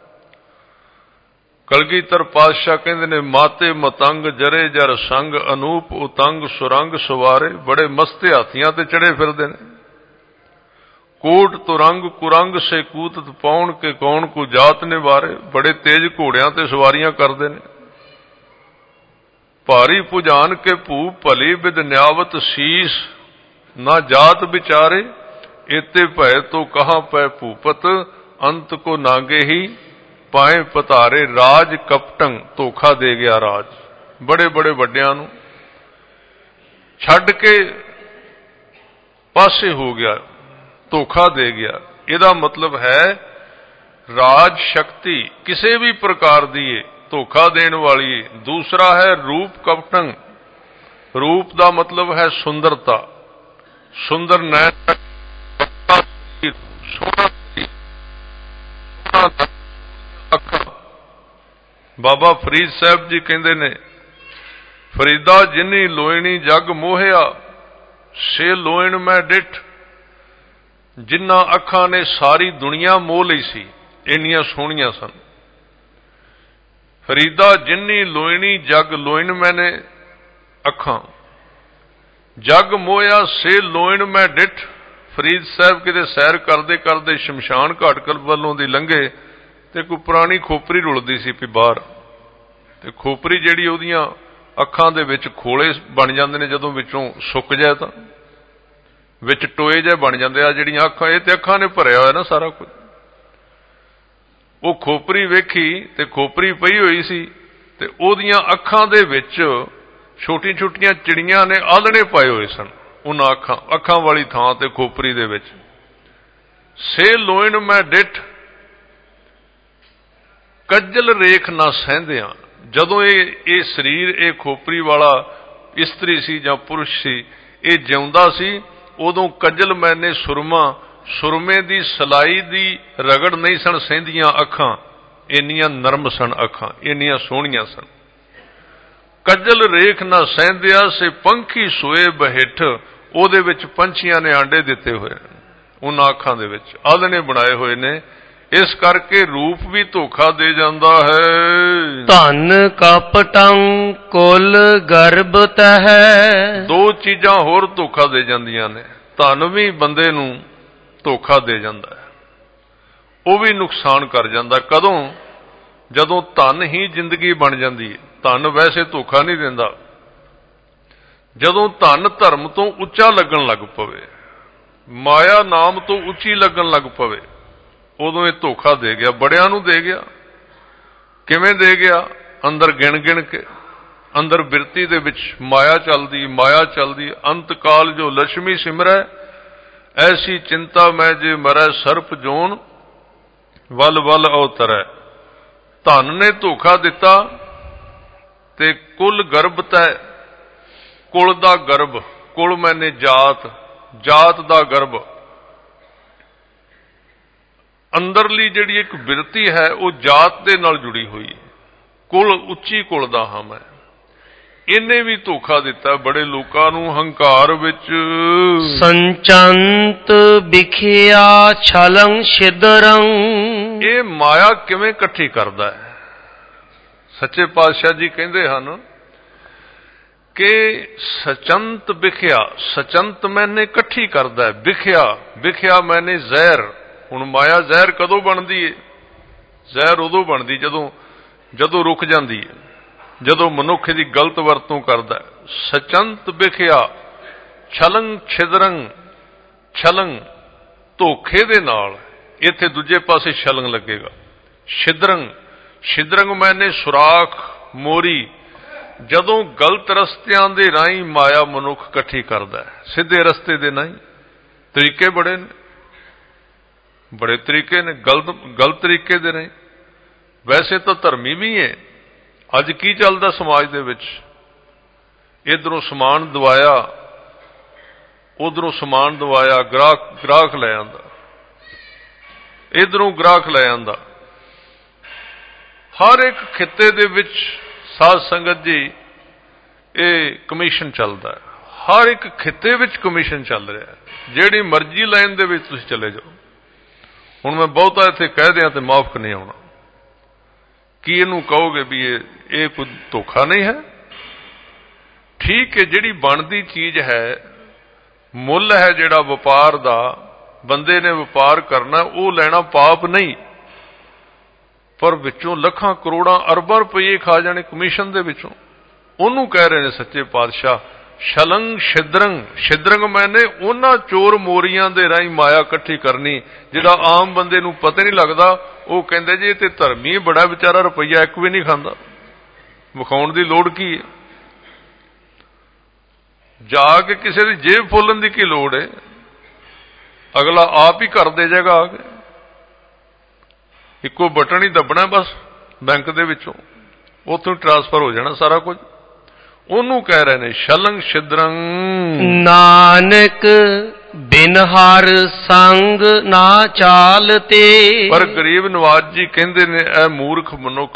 ਕਲਗੀਧਰ ਪਾਤਸ਼ਾਹ ਕਹਿੰਦੇ ਨੇ ਮਾਤੇ ਮਤੰਗ ਜਰੇ ਜਰ ਸੰਗ, ਅਨੂਪ ਉਤੰਗ ਸੁਰੰਗ ਸਵਾਰੇ। ਬੜੇ ਮਸਤੇ ਹਾਥੀਆਂ ਤੇ ਚੜੇ ਫਿਰਦੇ ਨੇ। ਕੋਟ ਤੁਰੰਗ ਕੁਰੰਗ ਸੇ ਕੂਤਤ ਪਾਉਣ ਕੇ ਕੌਣ ਕੋ ਜਾਤ ਨਿਵਾਰੇ। ਬੜੇ ਤੇਜ਼ ਘੋੜਿਆਂ ਤੇ ਸਵਾਰੀਆਂ ਕਰਦੇ ਨੇ। ਭਾਰੀ ਭੁਜਾਨ ਕੇ ਭੂਪ ਭਲੀ ਬਿਦ ਨਿਆਵਤ ਸੀਸ, ਨਾ ਜਾਤ ਵਿਚਾਰੇ। ਇਤੇ ਭੈ ਤੋ ਕਹਾਂ ਪੈ ਭੂਪਤ, ਅੰਤ ਕੋ ਨਾਗੇ ਹੀ ਪਾਏ ਪਤਾਰੇ। ਰਾਜ ਕਪਟੰ, ਧੋਖਾ ਦੇ ਗਿਆ ਰਾਜ। ਬੜੇ ਵੱਡਿਆਂ ਨੂੰ ਛੱਡ ਕੇ ਪਾਸੇ ਹੋ ਗਿਆ, ਧੋਖਾ ਦੇ ਗਿਆ। ਇਹਦਾ ਮਤਲਬ ਹੈ ਰਾਜ ਸ਼ਕਤੀ ਕਿਸੇ ਵੀ ਪ੍ਰਕਾਰ ਦੀ ਧੋਖਾ ਦੇਣ ਵਾਲੀ। ਦੂਸਰਾ ਹੈ ਰੂਪ ਕਪਟੰ। ਰੂਪ ਦਾ ਮਤਲਬ ਹੈ ਸੁੰਦਰਤਾ। ਸੁੰਦਰ ਨੈਣ, ਬਾਬਾ ਫਰੀਦ ਸਾਹਿਬ ਜੀ ਕਹਿੰਦੇ ਨੇ ਫਰੀਦਾ ਜਿਨੀ ਲੋਇਣੀ ਜਗ ਮੋਹਿਆ, ਸੇ ਲੋਇਣ ਮੈਂ ਡਿਠ। ਜਿਨ੍ਹਾਂ ਅੱਖਾਂ ਨੇ ਸਾਰੀ ਦੁਨੀਆ ਮੋਹ ਲਈ ਸੀ, ਇੰਨੀਆਂ ਸੋਹਣੀਆਂ ਸਨ। ਫਰੀਦਾ ਜਿਨੀ ਲੋਇਣੀ ਜਗ, ਲੋਇਣ ਮੈਨੇ ਅੱਖਾਂ, ਜਗ ਮੋਹਿਆ ਸੇ ਲੋਇਣ ਮੈਂ ਡਿਠ। ਫਰੀਦ ਸਾਹਿਬ ਕਿਤੇ ਸੈਰ ਕਰਦੇ ਕਰਦੇ ਸ਼ਮਸ਼ਾਨ ਘਾਟ ਵੱਲੋਂ ਦੀ ਲੰਘੇ ਤੇ ਕੋਈ ਪੁਰਾਣੀ ਖੋਪਰੀ ਰੁਲਦੀ ਸੀ ਵੀ ਬਾਹਰ। ਤੇ ਖੋਪਰੀ ਜਿਹੜੀ ਉਹਦੀਆਂ ਅੱਖਾਂ ਦੇ ਵਿੱਚ ਖੋਲੇ ਬਣ ਜਾਂਦੇ ਨੇ, ਜਦੋਂ ਵਿੱਚੋਂ ਸੁੱਕ ਜਾਏ ਤਾਂ ਵਿੱਚ ਟੋਏ ਜਿਹੇ ਬਣ ਜਾਂਦੇ ਆ ਜਿਹੜੀਆਂ ਅੱਖਾਂ। ਇਹ ਤੇ ਅੱਖਾਂ ਨੇ ਭਰਿਆ ਹੋਇਆ ਨਾ ਸਾਰਾ ਕੁਝ। ਉਹ ਖੋਪਰੀ ਵੇਖੀ ਤੇ ਖੋਪਰੀ ਪਈ ਹੋਈ ਸੀ ਤੇ ਉਹਦੀਆਂ ਅੱਖਾਂ ਦੇ ਵਿੱਚ ਛੋਟੀਆਂ ਛੋਟੀਆਂ ਚਿੜੀਆਂ ਨੇ ਆਲਣੇ ਪਾਏ ਹੋਏ ਸਨ ਉਹਨਾਂ ਅੱਖਾਂ ਵਾਲੀ ਥਾਂ ਤੇ ਖੋਪਰੀ ਦੇ ਵਿੱਚ। ਸੇ ਲੋਇਣ ਮੈਂ ਡਿਠ, ਕੱਜਲ ਰੇਖ ਨਾ ਸਹਿੰਦਿਆਂ। ਜਦੋਂ ਇਹ ਸਰੀਰ, ਇਹ ਖੋਪਰੀ ਵਾਲਾ ਇਸਤਰੀ ਸੀ ਜਾਂ ਪੁਰਸ਼ ਸੀ, ਇਹ ਜਿਉਂਦਾ ਸੀ, ਉਦੋਂ ਕੱਜਲ ਮੈਨੇ ਸੁਰਮਾ, ਸੁਰਮੇ ਦੀ ਸਲਾਈ ਦੀ ਰਗੜ ਨਹੀਂ ਸਨ ਸਹਿੰਦੀਆਂ ਅੱਖਾਂ। ਇੰਨੀਆਂ ਨਰਮ ਸਨ ਅੱਖਾਂ, ਇੰਨੀਆਂ ਸੋਹਣੀਆਂ ਸਨ। ਕੱਜਲ ਰੇਖ ਨਾ ਸਹਿੰਦਿਆ ਸੇ ਪੰਖੀ ਸੋਏ ਬਹਿਠ, ਉਹਦੇ ਵਿੱਚ ਪੰਛੀਆਂ ਨੇ ਆਂਡੇ ਦਿੱਤੇ ਹੋਏ ਉਹਨਾਂ ਅੱਖਾਂ ਦੇ ਵਿੱਚ, ਆਲਣੇ ਬਣਾਏ ਹੋਏ ਨੇ। ਇਸ ਕਰਕੇ ਰੂਪ ਵੀ ਧੋਖਾ ਦੇ ਜਾਂਦਾ ਹੈ। ਧਨ ਕਪਟੰ ਕੁਲ ਗਰਭ ਤਹਿ, ਦੋ ਚੀਜ਼ਾਂ ਹੋਰ ਧੋਖਾ ਦੇ ਜਾਂਦੀਆਂ ਨੇ। ਧਨ ਵੀ ਬੰਦੇ ਨੂੰ ਧੋਖਾ ਦੇ ਜਾਂਦਾ ਹੈ, ਉਹ ਵੀ ਨੁਕਸਾਨ ਕਰ ਜਾਂਦਾ। ਕਦੋਂ? ਜਦੋਂ ਧਨ ਹੀ ਜ਼ਿੰਦਗੀ ਬਣ ਜਾਂਦੀ ਹੈ। ਧਨ ਵੈਸੇ ਧੋਖਾ ਨਹੀਂ ਦਿੰਦਾ। ਜਦੋਂ ਧਨ ਧਰਮ ਤੋਂ ਉੱਚਾ ਲੱਗਣ ਲੱਗ ਪਵੇ, ਮਾਇਆ ਨਾਮ ਤੋਂ ਉੱਚੀ ਲੱਗਣ ਲੱਗ ਪਵੇ, ਉਦੋਂ ਇਹ ਧੋਖਾ ਦੇ ਗਿਆ। ਬੜਿਆਂ ਨੂੰ ਦੇ ਗਿਆ। ਕਿਵੇਂ ਦੇ ਗਿਆ? ਅੰਦਰ ਗਿਣ ਗਿਣ ਕੇ, ਅੰਦਰ ਬਿਰਤੀ ਦੇ ਵਿੱਚ ਮਾਇਆ ਚੱਲਦੀ, ਮਾਇਆ ਚੱਲਦੀ। ਅੰਤ ਕਾਲ ਜੋ ਲక్ష్ਮੀ ਸਿਮਰੈ, ਐਸੀ ਚਿੰਤਾ ਮੈਂ ਜੇ ਮਰੈ ਸਰਪ ਜੋਨ, ਵੱਲ ਵੱਲ ਅਵਤਰੈ। ਧਨ ਨੇ ਧੋਖਾ ਦਿੱਤਾ ਤੇ ਕੁਲ ਗਰਭ ਤੈ, ਕੁਲ ਦਾ ਗਰਭ, ਕੁਲ ਮੈਨੇ ਜਾਤ, ਜਾਤ ਦਾ ਗਰਭ। ਅੰਦਰਲੀ ਜਿਹੜੀ ਇੱਕ ਬਿਰਤੀ ਹੈ ਉਹ ਜਾਤ ਦੇ ਨਾਲ ਜੁੜੀ ਹੋਈ ਹੈ। ਕੁਲ ਉੱਚੀ ਕੁਲ ਦਾ ਹਾਂ ਮੈਂ। ਇਹਨੇ ਵੀ ਧੋਖਾ ਦਿੱਤਾ ਬੜੇ ਲੋਕਾਂ ਨੂੰ ਹੰਕਾਰ ਵਿੱਚ। ਸੰਚੰਤ ਵਿਖਿਆ ਛਲੰ ਛਿਦਰੰ, ਇਹ ਮਾਇਆ ਕਿਵੇਂ ਇਕੱਠੀ ਕਰਦਾ ਹੈ? ਸੱਚੇ ਪਾਤਸ਼ਾਹ ਜੀ ਕਹਿੰਦੇ ਹਨ ਕਿ ਸਚੰਤ ਵਿਖਿਆ, ਸਚੰਤ ਮੈਨੇ ਇਕੱਠੀ ਕਰਦਾ ਹੈ। ਵਿਖਿਆ, ਵਿਖਿਆ ਮੈਨੇ ਜ਼ਹਿਰ। ਹੁਣ ਮਾਇਆ ਜ਼ਹਿਰ ਕਦੋਂ ਬਣਦੀ ਹੈ? ਜ਼ਹਿਰ ਉਦੋਂ ਬਣਦੀ ਜਦੋਂ ਰੁਕ ਜਾਂਦੀ ਹੈ, ਜਦੋਂ ਮਨੁੱਖ ਦੀ ਗਲਤ ਵਰਤੋਂ ਕਰਦਾ ਹੈ। ਸਚੰਤ ਵਿਖਿਆ ਛਲੰ ਛਿਦਰੰ, ਛਲੰ ਧੋਖੇ ਦੇ ਨਾਲ, ਇੱਥੇ ਦੂਜੇ ਪਾਸੇ ਛਲੰਗ ਲੱਗੇਗਾ। ਛਿਦਰੰ, ਛਿਦਰੰਗ ਮੈਨੇ ਸੁਰਾਖ, ਮੋਰੀ। ਜਦੋਂ ਗਲਤ ਰਸਤਿਆਂ ਦੇ ਰਾਹੀਂ ਮਾਇਆ ਮਨੁੱਖ ਇਕੱਠੀ ਕਰਦਾ ਹੈ, ਸਿੱਧੇ ਰਸਤੇ ਦੇ ਨਹੀਂ। ਤਰੀਕੇ ਬੜੇ ਨੇ, ਬੜੇ ਤਰੀਕੇ ਨੇ, ਗਲਤ ਤਰੀਕੇ ਦੇ ਨਹੀਂ। ਵੈਸੇ ਤਾਂ ਧਰਮੀ ਵੀ ਹੈ। ਅੱਜ ਕੀ ਚੱਲਦਾ ਸਮਾਜ ਦੇ ਵਿੱਚ? ਇਧਰੋਂ ਸਮਾਨ ਦਵਾਇਆ, ਉਧਰੋਂ ਸਮਾਨ ਦਵਾਇਆ, ਗ੍ਰਾਹਕ ਲੈ ਆਂਦਾ, ਇਧਰੋਂ ਗ੍ਰਾਹਕ ਲੈ ਆਂਦਾ। ਹਰ ਇੱਕ ਖਿੱਤੇ ਦੇ ਵਿੱਚ ਸਾਧ ਸੰਗਤ ਜੀ ਇਹ ਕਮਿਸ਼ਨ ਚੱਲਦਾ ਹੈ। ਹਰ ਇੱਕ ਖਿੱਤੇ ਵਿੱਚ ਕਮਿਸ਼ਨ ਚੱਲ ਰਿਹਾ ਹੈ। ਜਿਹੜੀ ਮਰਜ਼ੀ ਲਾਈਨ ਦੇ ਵਿੱਚ ਤੁਸੀਂ ਚਲੇ ਜਾਓ। ਹੁਣ ਮੈਂ ਬਹੁਤਾ ਇੱਥੇ ਕਹਿ ਦਿਆਂ ਤੇ ਮਾਫ ਨਹੀਂ ਆਉਣਾ। ਕੀ ਇਹਨੂੰ ਕਹੋਗੇ ਵੀ ਇਹ ਕੋਈ ਧੋਖਾ ਨਹੀਂ ਹੈ? ਠੀਕ ਹੈ, ਜਿਹੜੀ ਬਣਦੀ ਚੀਜ਼ ਹੈ, ਮੁੱਲ ਹੈ ਜਿਹੜਾ ਵਪਾਰ ਦਾ, ਬੰਦੇ ਨੇ ਵਪਾਰ ਕਰਨਾ, ਉਹ ਲੈਣਾ ਪਾਪ ਨਹੀਂ। ਪਰ ਵਿੱਚੋਂ ਲੱਖਾਂ ਕਰੋੜਾਂ ਅਰਬਾਂ ਰੁਪਏ ਖਾ ਜਾਣੇ ਕਮਿਸ਼ਨ ਦੇ ਵਿੱਚੋਂ। ਉਹਨੂੰ ਕਹਿ ਰਹੇ ਨੇ ਸੱਚੇ ਪਾਤਸ਼ਾਹ ਛਲੰਗ ਛਿਦਰੰਗ। ਛਿਦਰੰਗ ਮੈਨੇ ਉਹਨਾਂ ਚੋਰ ਮੋਰੀਆਂ ਦੇ ਰਾਹੀਂ ਮਾਇਆ ਇਕੱਠੀ ਕਰਨੀ ਜਿਹੜਾ ਆਮ ਬੰਦੇ ਨੂੰ ਪਤਾ ਨਹੀਂ ਲੱਗਦਾ। ਉਹ ਕਹਿੰਦੇ ਜੀ ਇਹ ਤੇ ਧਰਮੀ ਬੜਾ ਵਿਚਾਰਾ, ਰੁਪਈਆ ਇੱਕ ਵੀ ਨਹੀਂ ਖਾਂਦਾ, ਵਿਖਾਉਣ ਦੀ ਲੋੜ ਕੀ ਹੈ? ਜਾ ਕੇ ਕਿਸੇ ਦੀ ਜੇਬ ਫੋਲਣ ਦੀ ਕੀ ਲੋੜ ਹੈ? ਅਗਲਾ ਆਪ ਹੀ ਕਰ ਦੇ ਜਾਏਗਾ ਆ ਕੇ। ਇੱਕੋ ਬਟਨ ਹੀ ਦੱਬਣਾ ਬਸ ਬੈਂਕ ਦੇ ਵਿੱਚੋਂ, ਉੱਥੋਂ ਟ੍ਰਾਂਸਫਰ ਹੋ ਜਾਣਾ ਸਾਰਾ ਕੁਝ। ਉਹਨੂੰ ਕਹਿ ਰਹੇ ਨੇ ਛਲੰਗ ਛਿਦਰੰ। ਨਾਨਕ ਬਿਨ ਹਰ ਸੰਗ ਨਾ ਚਾਲ ਤੇ। ਪਰ ਗਰੀਬ ਨਵਾਜ ਜੀ ਕਹਿੰਦੇ ਨੇ ਇਹ ਮੂਰਖ ਮਨੁੱਖ,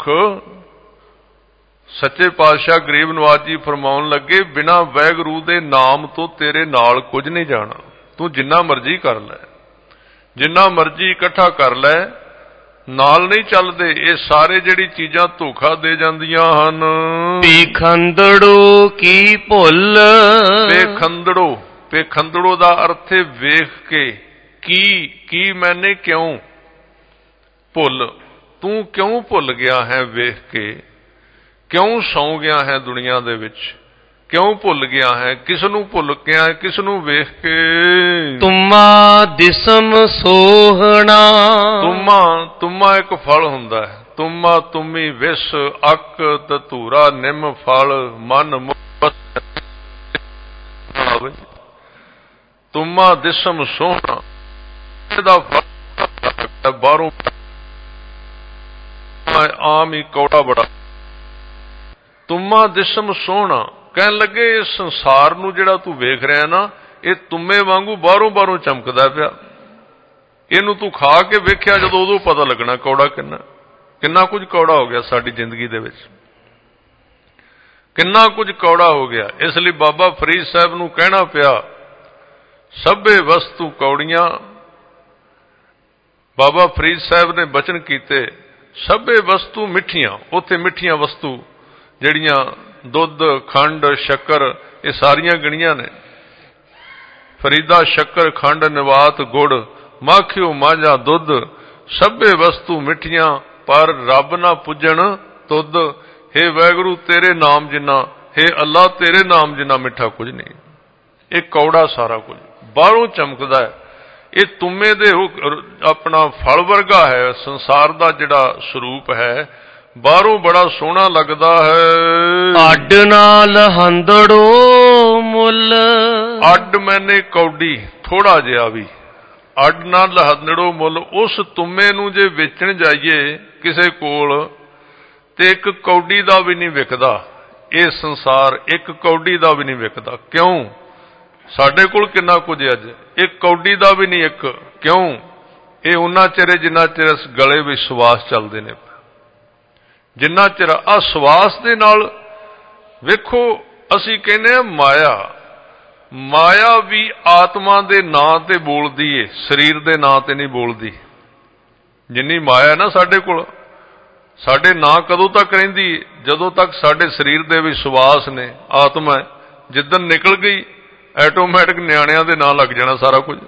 ਸੱਚੇ ਪਾਤਸ਼ਾਹ ਗਰੀਬ ਨਵਾਜ ਜੀ ਫਰਮਾਉਣ ਲੱਗੇ ਬਿਨਾਂ ਵਾਹਿਗੁਰੂ ਦੇ ਨਾਮ ਤੋਂ ਤੇਰੇ ਨਾਲ ਕੁਝ ਨਹੀਂ ਜਾਣਾ। ਤੂੰ ਜਿੰਨਾ ਮਰਜ਼ੀ ਕਰ ਲੈ, ਜਿੰਨਾ ਮਰਜ਼ੀ ਇਕੱਠਾ ਕਰ ਲੈ, ਨਾਲ ਨਹੀਂ ਚੱਲਦੇ। ਇਹ ਸਾਰੇ ਜਿਹੜੀ ਚੀਜ਼ਾਂ ਧੋਖਾ ਦੇ ਜਾਂਦੀਆਂ ਹਨ। ਪੇਖੰਦੜੋ ਕੀ ਭੁੱਲ। ਪੇਖੰਦੜੋ, ਪੇਖੰਦੜੋ ਦਾ ਅਰਥ ਹੈ ਵੇਖ ਕੇ। ਕੀ ਮੈਨੇ ਕਿਉਂ ਭੁੱਲ, ਤੂੰ ਕਿਉਂ ਭੁੱਲ ਗਿਆ ਹੈ ਵੇਖ ਕੇ? ਕਿਉਂ ਸੌਂ ਗਿਆ ਹੈ ਦੁਨੀਆ ਦੇ ਵਿੱਚ? ਕਿਉਂ ਭੁੱਲ ਗਿਆ ਹੈ? ਕਿਸ ਨੂੰ ਭੁੱਲ ਗਿਆ ਹੈ? ਕਿਸ ਨੂੰ ਵੇਖ ਕੇ? ਤੁਮਾ ਦਿਸਮ ਸੋਹਣਾ। ਤੁਮਾ ਇੱਕ ਫਲ ਹੁੰਦਾ ਹੈ। ਤੁਮਾ ਤੁਮੀ ਵਿਸ ਅਕ ਧਤੂਰਾ ਨਿੰਮ ਫਲ ਮਨ ਤੁਮਾ ਦਿਸਮ ਸੋਹਣਾ, ਇਹਦਾ ਫਲ ਬਾਹਰੋਂ ਆਮ ਹੀ ਕੌੜਾ ਬੜਾ। ਤੁਮਾ ਦਿਸਮ ਸੋਹਣਾ ਕਹਿਣ ਲੱਗੇ ਇਸ ਸੰਸਾਰ ਨੂੰ ਜਿਹੜਾ ਤੂੰ ਵੇਖ ਰਿਹਾ ਨਾ, ਇਹ ਤੁਮੇ ਵਾਂਗੂ ਬਾਹਰੋਂ ਚਮਕਦਾ ਪਿਆ। ਇਹਨੂੰ ਤੂੰ ਖਾ ਕੇ ਵੇਖਿਆ ਜਦੋਂ, ਉਦੋਂ ਪਤਾ ਲੱਗਣਾ ਕੌੜਾ ਕਿੰਨਾ। ਕਿੰਨਾ ਕੁਝ ਕੌੜਾ ਹੋ ਗਿਆ ਸਾਡੀ ਜ਼ਿੰਦਗੀ ਦੇ ਵਿੱਚ, ਕਿੰਨਾ ਕੁਝ ਕੌੜਾ ਹੋ ਗਿਆ। ਇਸ ਲਈ ਬਾਬਾ ਫਰੀਦ ਸਾਹਿਬ ਨੂੰ ਕਹਿਣਾ ਪਿਆ ਸਭੇ ਵਸਤੂ ਕੌੜੀਆਂ। ਬਾਬਾ ਫਰੀਦ ਸਾਹਿਬ ਨੇ ਬਚਨ ਕੀਤੇ ਸਭੇ ਵਸਤੂ ਮਿੱਠੀਆਂ। ਉੱਥੇ ਮਿੱਠੀਆਂ ਵਸਤੂ ਜਿਹੜੀਆਂ ਦੁੱਧ, ਖੰਡ, ਸ਼ੱਕਰ, ਇਹ ਸਾਰੀਆਂ ਗਿਣੀਆਂ ਨੇ। ਫਰੀਦਾ ਸ਼ੱਕਰ, ਖੰਡ, ਨਿਵਾਤ, ਗੁੜ, ਮਾਖਿਓ ਮਾਝਾ ਦੁੱਧ, ਸਭੇ ਵਸਤੂ ਮਿੱਠੀਆਂ ਪਰ ਰੱਬ ਨਾ ਪੁੱਜਣ ਤੁਧ। ਹੇ ਵਾਹਿਗੁਰੂ ਤੇਰੇ ਨਾਮ ਜਿੰਨਾ, ਹੇ ਅੱਲਾ ਤੇਰੇ ਨਾਮ ਜਿੰਨਾ ਮਿੱਠਾ ਕੁਝ ਨਹੀਂ। ਇਹ ਕੌੜਾ ਸਾਰਾ ਕੁਝ, ਬਾਹਰੋਂ ਚਮਕਦਾ ਹੈ। ਇਹ ਤੁਮੇ ਦੇ ਆਪਣਾ ਫਲ ਵਰਗਾ ਹੈ। ਸੰਸਾਰ ਦਾ ਜਿਹੜਾ ਸਰੂਪ ਹੈ ਬਾਹਰੋਂ ਬੜਾ ਸੋਹਣਾ ਲੱਗਦਾ ਹੈ। ਅੱਡ ਨਾਲ ਹੰਦੜੋ ਮੁੱਲ, ਅੱਡ ਮੈਨੇ ਕੌਡੀ, ਥੋੜਾ ਜਿਹਾ ਵੀ ਅੱਡ ਨਾਲ ਹੰਦੜੋ ਮੁੱਲ। ਉਸ ਤੁਮੇ ਨੂੰ ਜੇ ਵੇਚਣ ਜਾਈਏ ਕਿਸੇ ਕੋਲ ਤੇ ਇੱਕ ਕੌਡੀ ਦਾ ਵੀ ਨਹੀਂ ਵਿਕਦਾ। ਇਹ ਸੰਸਾਰ ਇੱਕ ਕੌਡੀ ਦਾ ਵੀ ਨਹੀਂ ਵਿਕਦਾ। ਕਿਉਂ? ਸਾਡੇ ਕੋਲ ਕਿੰਨਾ ਕੁਝ ਅੱਜ, ਇੱਕ ਕੌਡੀ ਦਾ ਵੀ ਨਹੀਂ ਇੱਕ। ਕਿਉਂ? ਇਹ ਉਹਨਾਂ ਚਿਰ ਜਿੰਨਾ ਚਿਰ ਗਲੇ ਵਿੱਚ ਸਵਾਸ ਚੱਲਦੇ ਨੇ, ਜਿੰਨਾ ਚਿਰ ਆ ਸਵਾਸ ਦੇ ਨਾਲ। ਵੇਖੋ ਅਸੀਂ ਕਹਿੰਦੇ ਆ ਮਾਇਆ, ਮਾਇਆ ਵੀ ਆਤਮਾ ਦੇ ਨਾਂ ਤੇ ਬੋਲਦੀ ਏ, ਸਰੀਰ ਦੇ ਨਾਂ ਤੇ ਨਹੀਂ ਬੋਲਦੀ। ਜਿੰਨੀ ਮਾਇਆ ਨਾ ਸਾਡੇ ਕੋਲ, ਸਾਡੇ ਨਾਂ ਕਦੋਂ ਤੱਕ ਰਹਿੰਦੀ? ਜਦੋਂ ਤੱਕ ਸਾਡੇ ਸਰੀਰ ਦੇ ਵਿੱਚ ਸਵਾਸ ਨੇ, ਆਤਮਾ। ਜਿੱਦਣ ਨਿਕਲ ਗਈ ਆਟੋਮੈਟਿਕ ਨਿਆਣਿਆਂ ਦੇ ਨਾਂ ਲੱਗ ਜਾਣਾ ਸਾਰਾ ਕੁਝ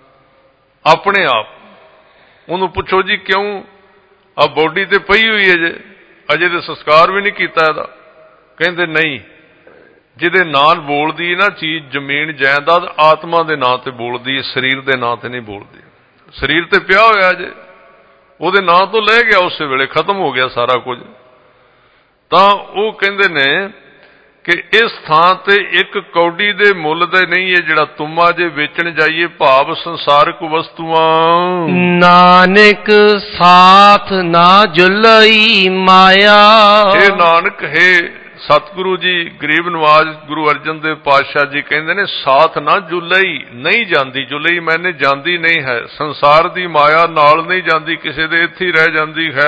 ਆਪਣੇ ਆਪ। ਉਹਨੂੰ ਪੁੱਛੋ ਜੀ ਕਿਉਂ? ਆ ਬੋਡੀ ਤੇ ਪਈ ਹੋਈ ਹੈ ਜੇ, ਅਜੇ ਤੇ ਸੰਸਕਾਰ ਵੀ ਨਹੀਂ ਕੀਤਾ ਇਹਦਾ। ਕਹਿੰਦੇ ਨਹੀਂ, ਜਿਹਦੇ ਨਾਂ ਬੋਲਦੀ ਨਾ ਚੀਜ਼, ਜ਼ਮੀਨ ਜਾਇਦਾਦ, ਆਤਮਾ ਦੇ ਨਾਂ ਤੇ ਬੋਲਦੀ ਹੈ, ਸਰੀਰ ਦੇ ਨਾਂ ਤੇ ਨਹੀਂ ਬੋਲਦੀ। ਸਰੀਰ ਤੇ ਪਿਆ ਹੋਇਆ ਜੇ, ਉਹਦੇ ਨਾਂ ਤੋਂ ਲੈ ਗਿਆ, ਉਸੇ ਵੇਲੇ ਖਤਮ ਹੋ ਗਿਆ ਸਾਰਾ ਕੁਝ। ਤਾਂ ਉਹ ਕਹਿੰਦੇ ਨੇ ਕਿ ਇਸ ਥਾਂ ਤੇ ਇੱਕ ਕੌਡੀ ਦੇ ਮੁੱਲ ਦੇ ਨਹੀਂ ਹੈ ਜਿਹੜਾ ਤੁਮਾ ਜੇ ਵੇਚਣ ਜਾਈਏ, ਭਾਵ ਸੰਸਾਰਕ ਵਸਤੂਆਂ। ਨਾਨਕ ਸਾਥ ਨਾ ਜੁਲਈ ਮਾਇਆ। ਹੇ ਨਾਨਕ, ਹੇ ਸਤਿਗੁਰੂ ਜੀ, ਗਰੀਬ ਨਵਾਜ ਗੁਰੂ ਅਰਜਨ ਦੇਵ ਪਾਤਸ਼ਾਹ ਜੀ ਕਹਿੰਦੇ ਨੇ ਸਾਥ ਨਾ ਜੁਲਈ, ਨਹੀਂ ਜਾਂਦੀ। ਜੁਲਈ ਮੈਨੇ ਜਾਂਦੀ ਨਹੀਂ ਹੈ, ਸੰਸਾਰ ਦੀ ਮਾਇਆ ਨਾਲ ਨਹੀਂ ਜਾਂਦੀ, ਕਿਸੇ ਦੇ ਇੱਥੇ ਹੀ ਰਹਿ ਜਾਂਦੀ ਹੈ।